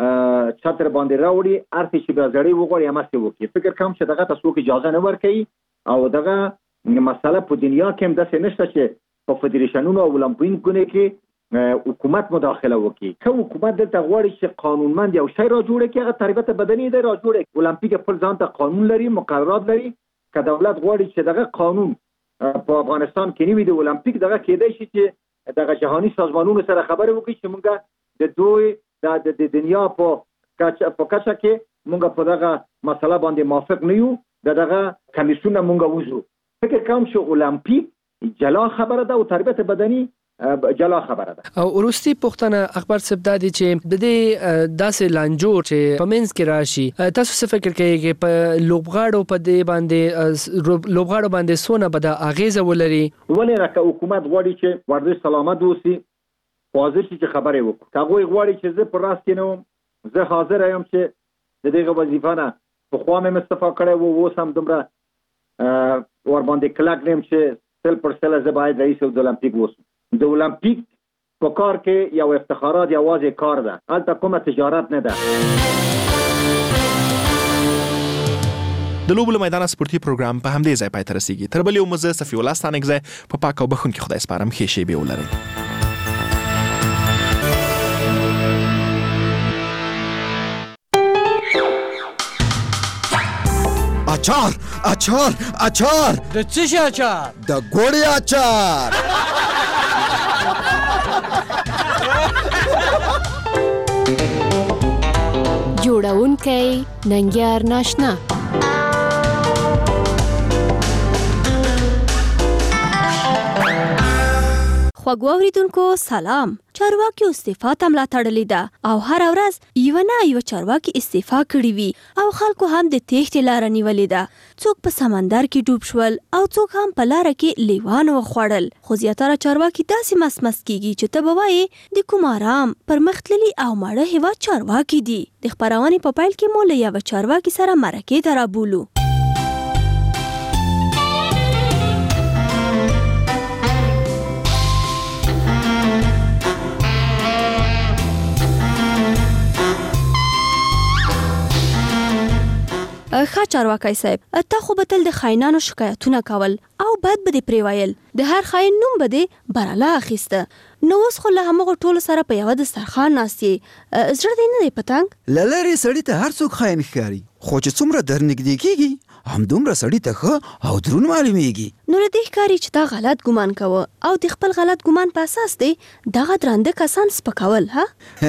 چتر باندې راوړي ارتي چې به زړی وغوړي همسې وکړي. فکر کوم چې دغه تاسو کې اجازه نه ورکوي او دغه مسله په دنیا کې هم داسې نشته چې په فدریشنونو او اولمپیکونو کې حکومت مداخله وکړي. که حکومت دلته غواړي چې قانونمند یو شی را جوړه کړي هغه تربیت بدني دی را جوړه کړي. اولمپیک خپل ځان ته قانون لري، مقررات لري. که دولت غواړي چې دغه قانون په افغانستان کې نه وي د اولمپیک دغه کېدای شي چې دغه جهاني سازمانونو سره خبرې وکړي چې موږ د دوی د دنیا په کچه په کچه کې موږ په دغه مسله باندې موافق نه یو، دغه کمیسیون موږ وځو. فکر کوم چې اولمپیک جلا خبره ده او تربیت بدني جلا خبره ده. او ورستي پښتنه اخبار صاحب د دې چې د دې داسې لانجور چې پمنس کې راشي، تاسو څه فکر کوئ چې په لوبغاړو په دې باندې لوبغاړو باندې سونه به د اغیزه ولري؟ ولې راکه حکومت غواړي چې ورزش سلامت اوسي، واضح شي چې خبرې وکړي. هغوی غواړي چې زه پر راس کې نه وم، زه حاضر یم چې د دغه وظیفه نه پخوا مې استعفا کړی و، اوس هم دومره ور باندې کلک نیم چې سل پر سل زه باید رئیس د اولمپیک وسم. د اولمپیک په کار کې یو افتخارات یوازې کار ده، هلته کومه تجارت نه ده. د لوبو له میدان سپورتي پروګرام په همدې ځای پای ته رسیږي. تر بل یو مزه صفي الله ستانکزی په پاک او بخون کې خدای سپارم. ښې شېبې ولرئ. اچار اچار اچار د څه شي اچار؟ د ګوړې اچار. جوړونکی ننګیار ناشنا. خوږو اوریدونکو سلام. چارواکي استعفا ته ملا تړلې ده او هر ورځ یو نه یو چارواکي استعفا کړي وي او خلکو هم د تېښتې لاره نیولې ده. څوک په سمندر کې ډوب شول او څوک هم په لاره کې لیوان وخوړل. خو زیاتره چارواکي داسې مسمس کیږي چې ته به وایې د کوم آرام پرمختللي او ماړه هېواد چارواکي دي. د خپرونې په پیل کې مو له یوه چارواکي سره مرکې ته رابولو. ښه چارواکی صاحب، تا خو به تل د خاینانو شکایتونه کول او بد به دې پرې ویل، د هر خاین نوم به دې براله اخیسته. نو اوس خو له همغو ټولو سره په یوه دسترخوان ناست یې، زړه دې نه دی پتنګ؟ له لرې سړي ته هر څوک خاین ښکاري، خو چې څومره در نږدې کېږي همدومره سړي ته ښه او دروند معلومیږي. نو له دې ښکاري چې تا غلط ګمان کوه او د خپل غلط ګمان په اساس دی دغه درانده کسان سپکول. ها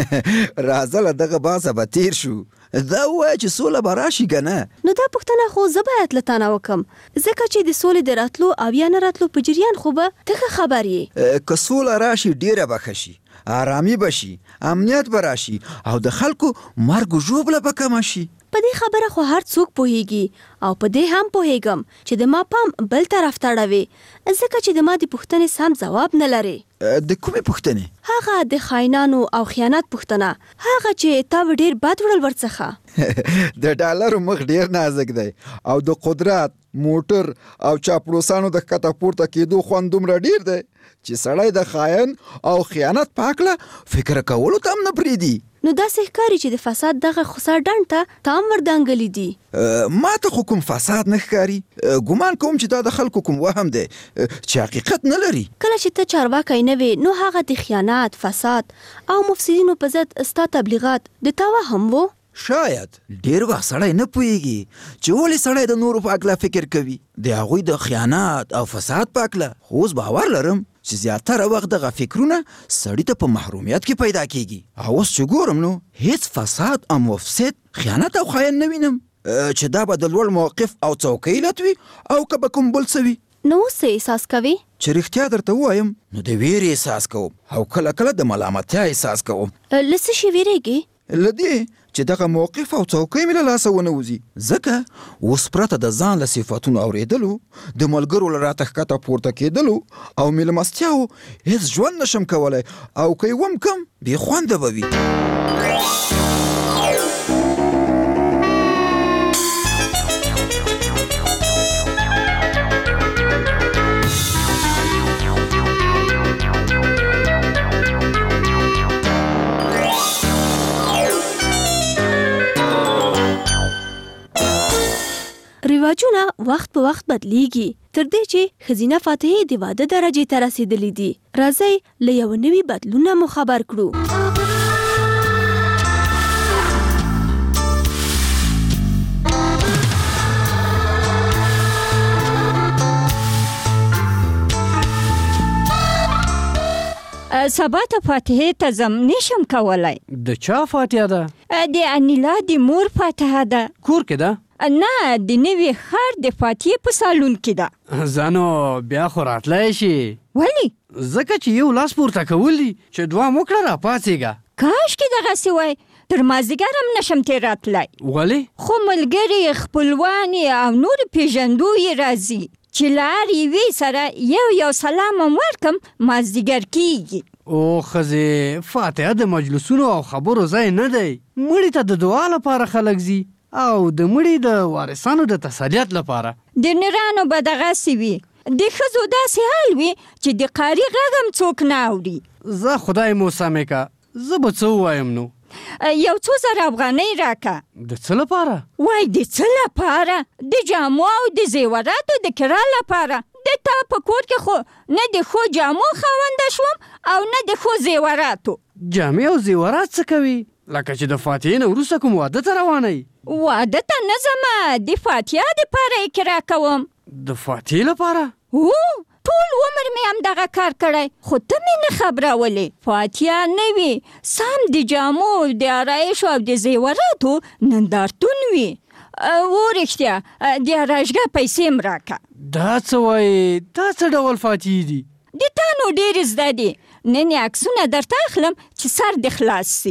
راځه له دغه بحثه به تیر شو. دا ووایه چې سوله به راشي که نه؟ نو دا پوښتنه خو زه باید له تا نه وکړم، ځکه چې د سولې د راتلو او یا نه راتلو په جریان خو به ته ښه خبر یې. که سوله راشي ډیره به ښه شي، آرامي به شي، امنیت به راشي او د خلکو مرګ ژوبله به کمه شي. په دې خبره خو هر څوک پوهیږي او په دې هم پوهیږم چې د ما پام بل طرف ته اړوي، ځکه چې د ما د پوښتنې سم ځواب نه لري. د کومې پوښتنې؟ هغه د خاینانو او خیانت پوښتنه، هغه چې تا به ډېر بد وړل ورڅخه. د ډالرو مخ ډیر نازک دی او د قدرت، موټر او چاپلوسانو د ښکته پورته کېدو خوند دومره ډیر دی چې سړی د خاین او خیانت په هکله فکر کولو ته هم نه پرېږدي. نو داسې ښکاري چې د فساد دغه خوسا ډنډ ته تا هم وردانګلي دي. ما ته خو کوم فساد نه ښکاري، ګمان کوم چې دا د خلکو کوم وهم دی چې حقیقت نه لري. کله چې ته چارواکی نه وې نو هغه د خیانت، فساد او مفسدینو په ضد ستا تبلیغات د تا وهم و؟ شاید ډیر وخت سړی نه پوهیږي چې ولې سړی د نورو په هکله فکر کوي، د هغوی د خیانت او فساد په هکله. خو اوس باور لرم چې زیاتره وخت دغه فکرونه سړي ته په محرومیت کې پیدا کیږي. او اوس چې ګورم نو هیڅ فساد او مفسد، خیانت او خاین نه وینم چې دا به د لوړ موقف او څوکۍ لټوي او که به کوم بل څه وي. نو اوس څه احساس کوې؟ چې رښتیا درته ووایم نو د ویرې احساس کوم او کله کله د ملامتیا احساس کوم. له څه شي ویرېږې؟ له دې چې دغه موقف او څوکۍ مې له لاسه ونه وځي، ځکه اوس پرته د ځان له صفتونو اورېدلو، د ملګرو له راته ښکته پورته کېدلو او مېلمستیاو هېڅ ژوند نشم کولی او که یې وم کم بې خونده به وي. رواجونه وخت په وخت بدلیږي تر دې چې ښځینه فاتحې د واده درجې ته رسېدلې دي. راځئ له یو نوي بدلونه مو خبر کړو. سبا ته فاتحې ته ځم، نشم کولی. د چا فاتحه ده؟ د انیلا د مور فاتحه ده. کور کې ده؟ نه، د نوي ښار د فاتحې په سالون کې ده. ځانو بیا خو راتلی شي. ولې؟ ځکه چې یو لاس پورته کول دي چې دوام وکړه راپاڅېږه. کاشکې دغسې وای، تر مازدیګر هم نشم ترې راتلی. ولې؟ خو ملګري، خپلوان او نور پېژندو یې راځي چې له هر یوې سره یو یو سلام هم ورکم، مازدیګر کېږي. او ښځې، فاتحه د مجلسونو او خبرو ځای نه دی. مړي ته د دعا لپاره خلک ځي او د مړي د وارثانو د تسلیت لپاره. د نرانو به دغسې وي، د ښځو داسې حال وي چې د قاري غږ هم څوک نه اوري. زه خدای مو سمې که، زه به څه ووایم نو؟ یو څو زره افغانۍ راکه. د څه لپاره؟ وای د څه لپاره؟ د جامو او د زیوراتو د کرا لپاره. د تا په کور کې خو نه د ښو جامو خاونده شوم او نه د ښو زیوراتو. جامې او زیورات څه کوي؟ لکه چې د فاتحې نه وروسته کوم واده ته روانئ؟ واده ته نه ځمه، د فاتحه دپاره یې کرا کوم. د فاتحې لپاره؟ هو، ټول عمر مې همدغه کار کړی، خو ته مې نه خبرولې. فاتحه نه وي، سم د جامو، د آرایشو او د زیوراتو نندارتون وي. و رښتیا د آرایشګاه پیسې م راکړه. دا څه وایې؟ دا څه ډول فاتحې دي؟ د تا نو ډېرې زده دي. نن یې عکسونه درته اخلم چې سر دې خلاص سي.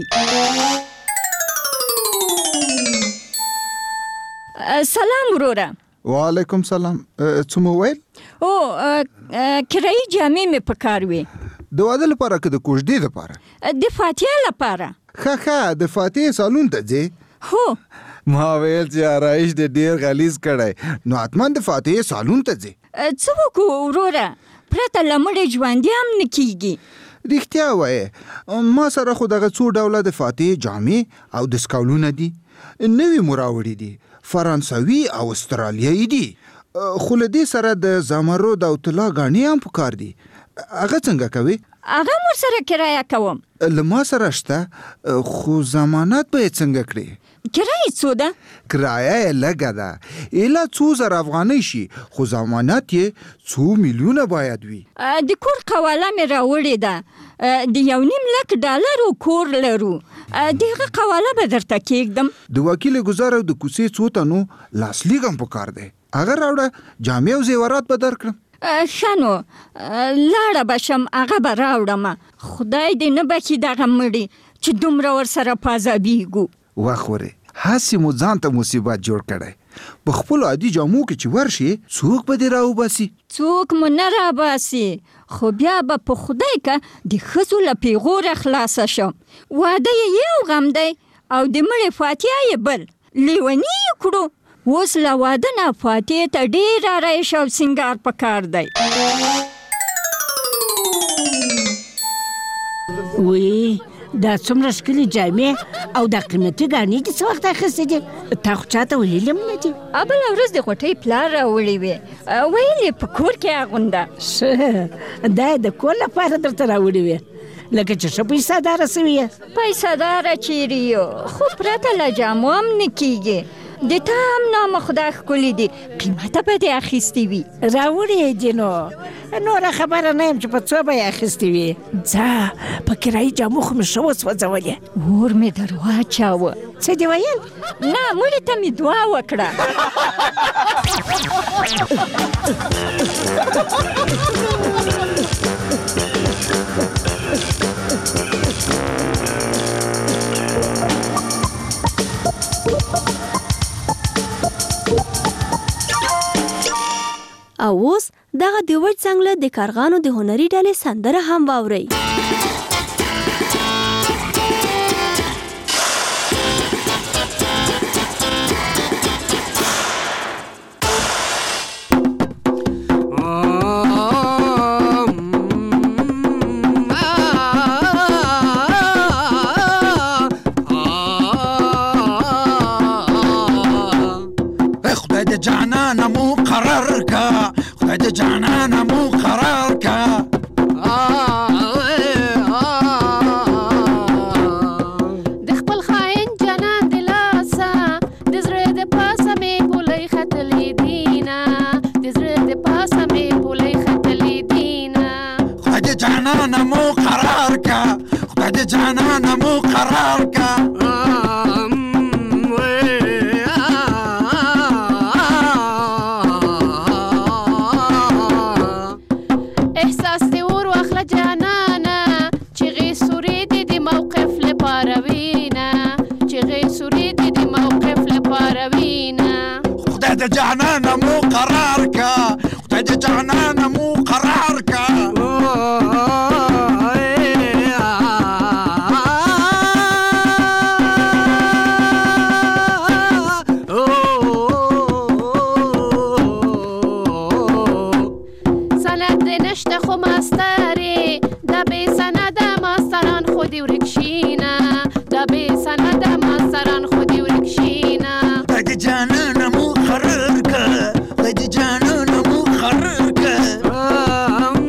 سلام وروره. وعلیکم سلام. څه مو ویل؟ او کرایي جامې مې په کار وې. د واده لپاره که د کوژدې لپاره؟ د فاتحه لپاره. ښه ښه، د فاتحې سالون ته ځې؟ هو. ما ویل چې آرایش دې ډېر غلیظ کړی، نو حتما د فاتحې سالون ته ځې. څه وکړو وروره، پرته له مړې ژوندي هم نه کېږي. رښتیا وایې، ما سره خو دغه څو ډوله د فاتحې جامې او د سکاولونه دي. نوي مو راوړي دي، فرانسوي او استرالیایي دي، خو له دې سره د زمرد او طلا ګاڼې هم په کار دي. هغه څنګه کوي؟ هغه هم ورسره کرایه کوم. له ما سره شته، خو ضمانت به یې څنګه کړې؟ کرایه څو ده؟ کرایه یې لږه ده، ایله څو زره افغانۍ شي، خو ضمانت یې څو میلیونه باید وي. د کور قواله مې راوړې ده، د یو نیم لک ډالرو کور لرو. د هغه قواله به درته کېږدم. د وکیل ګزار او د کوڅې څو تنو لاسلیک هم په کار دی. هغه راوړه، جامې او زیورات به درکړم. ښه نو لاړه به شم، هغه به راوړم. خدای دې نه بخي دغه مړي چې دومره ورسره په عذابېږو. وخت ورې، هسې مو ځان ته مصیبت جوړ کړی. په خپلو عادي جامو کې چې ورشي، څوک به دې راوباسي؟ څوک مو نه راباسي، خو بیا به په خدای که د ښځو له پیغوره خلاصه شم. واده یې یو غم دی او د مړې فاتحه یې بل. لیوني یې کړو. اوس له واده نه فاتحې ته ډېر آرایش او سینګار په کار دی. وی دا څومره ښکلې جامې او دا قیمتي ګاڼې دې څه وخت اخیستې دي؟ تا خو چاته ویلي هم نه دي. بله ورځ د غوټۍ پلار راوړې وې، ویل یې په کور کې اغونده. ښه، دا یې د کور لپاره درته راوړې وې، لکه چې ښه پیسه داره سوي یې. پیسه داره چیرې یو، خو پرته له جامو هم نه کېږي. د تا هم نامه خدای ښکلي دي، قیمته به دې اخیستې وي. راوړې یې دي، نو نوره خبره نه یم چې په څو به یې اخیستې وي. ځه، په کرایي جامو خو مې ښه وسوځولې. اور مې در واچاوه. څه دې ویل؟ نه، مړې ته مې دعا وکړه. او اوس دغه د وچ څنګله د کارغانو د هنري ډلې سندره هم واورئ. خدای د جانانه مو قرار کا، خدای د جانانه مو قرار کا. د خپل خاين جانان د لاسه، د زړه د پاسه مې بولۍ ختلې دینه، د زړه د پاسه مې بولۍ ختلې دینه. خدای د جانانه مو قرار کا، خدای د جانانه مو قرار کا. خدای د جانانه مو قرار کا، خدای د جانانه مو قرار کا. سند نشته خو ماستری، دا بې سنده ماستران خو دې ورک شینه، دا بې سنده ماستران خو دې ورک شینه. خدای د جانانه مو قرار کا، خدای د جانانه مو قرار کا.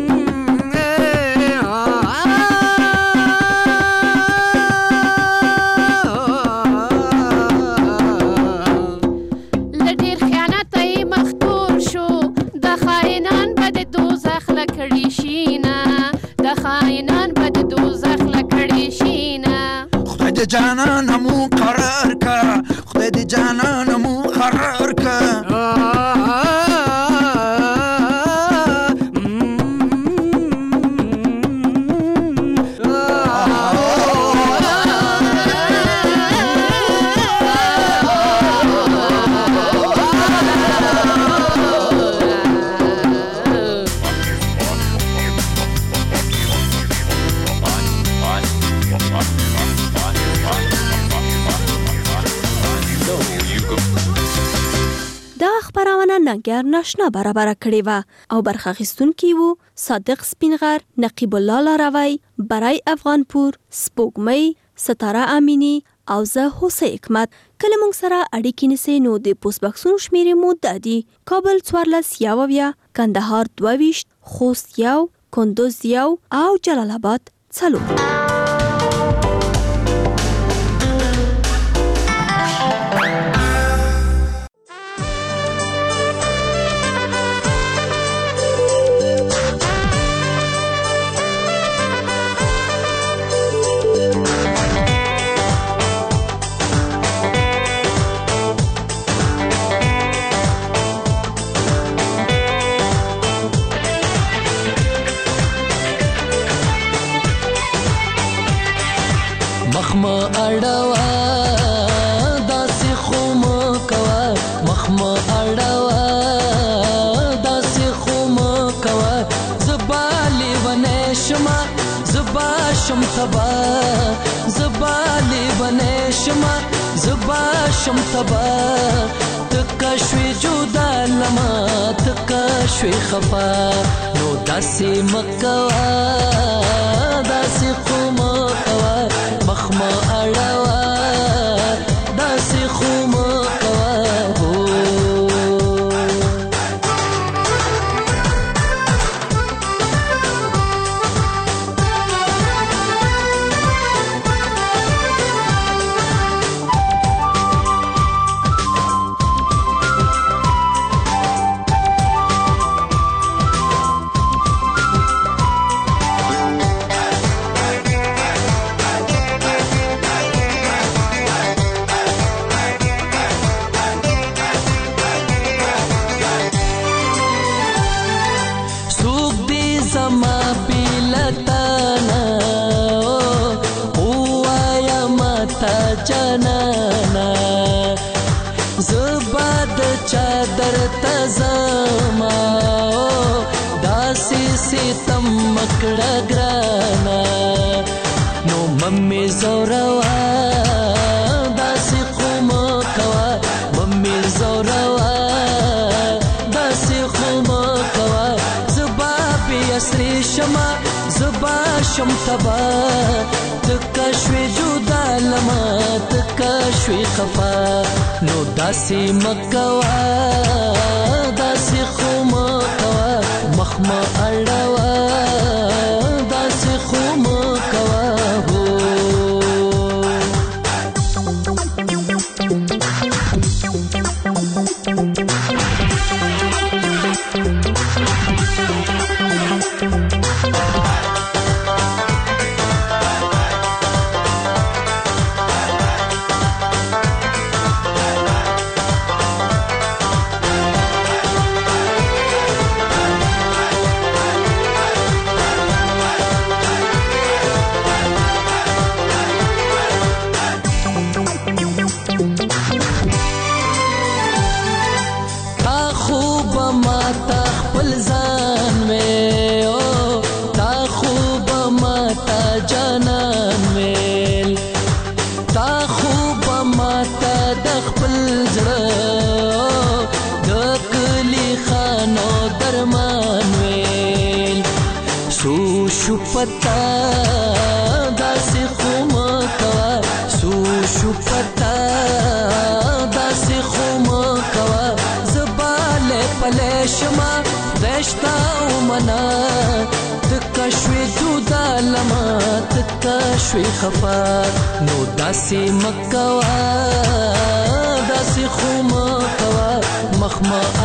خبرونه ننګر ناشنا برابر کړې و او برخه اخیستونکي وو صادق سپینغر، نقیب الله لاروی، برای افغانپور، سپوږمۍ، ستاره امینی او زه حسین حکمت. کله موږ سره اړیکې نیسئ نو د پوسټ باکسونو شمیرې مو دا دي: کابل څوارلس یو اویا، کندهار دوه ویشت، خوست یو، کندوز یو او جلال آباد څلور. مخما اړوا داسې خو مو کوه، مخما اړوا داسې خو مو کوه، زبا لیونی شمه زبا شم تبا، زبا لیونی شمه زبا شم تبا، تکه شوې جدا لما تکه شوې خفا، نو داسې مکوه داسې خو مو کوه، مخما اړوا داسې خو مو کوه. جانانا زباد چادر تزما داسې ستم مکړه ګرانا، نو ممي زوروا داسې خو مو کوه، ممي زوروا داسې خو مو کوه، زبا بې اسرې شمه زبا شم تبا، تکه شوې جدا لما تکه شوې خفا، نو داسې مکوه داسې خو مو کوه، مخما اړوا داسې خو مو کوه. پتا داسې خو مو کوه، سو شو پتا داسې خو مو کوه، زباله پلې شمه دشتا ومنه، تکه شوې جدا لما تکه شوې خفا، نو داسې مکوه داسې خو مو کوه، مخما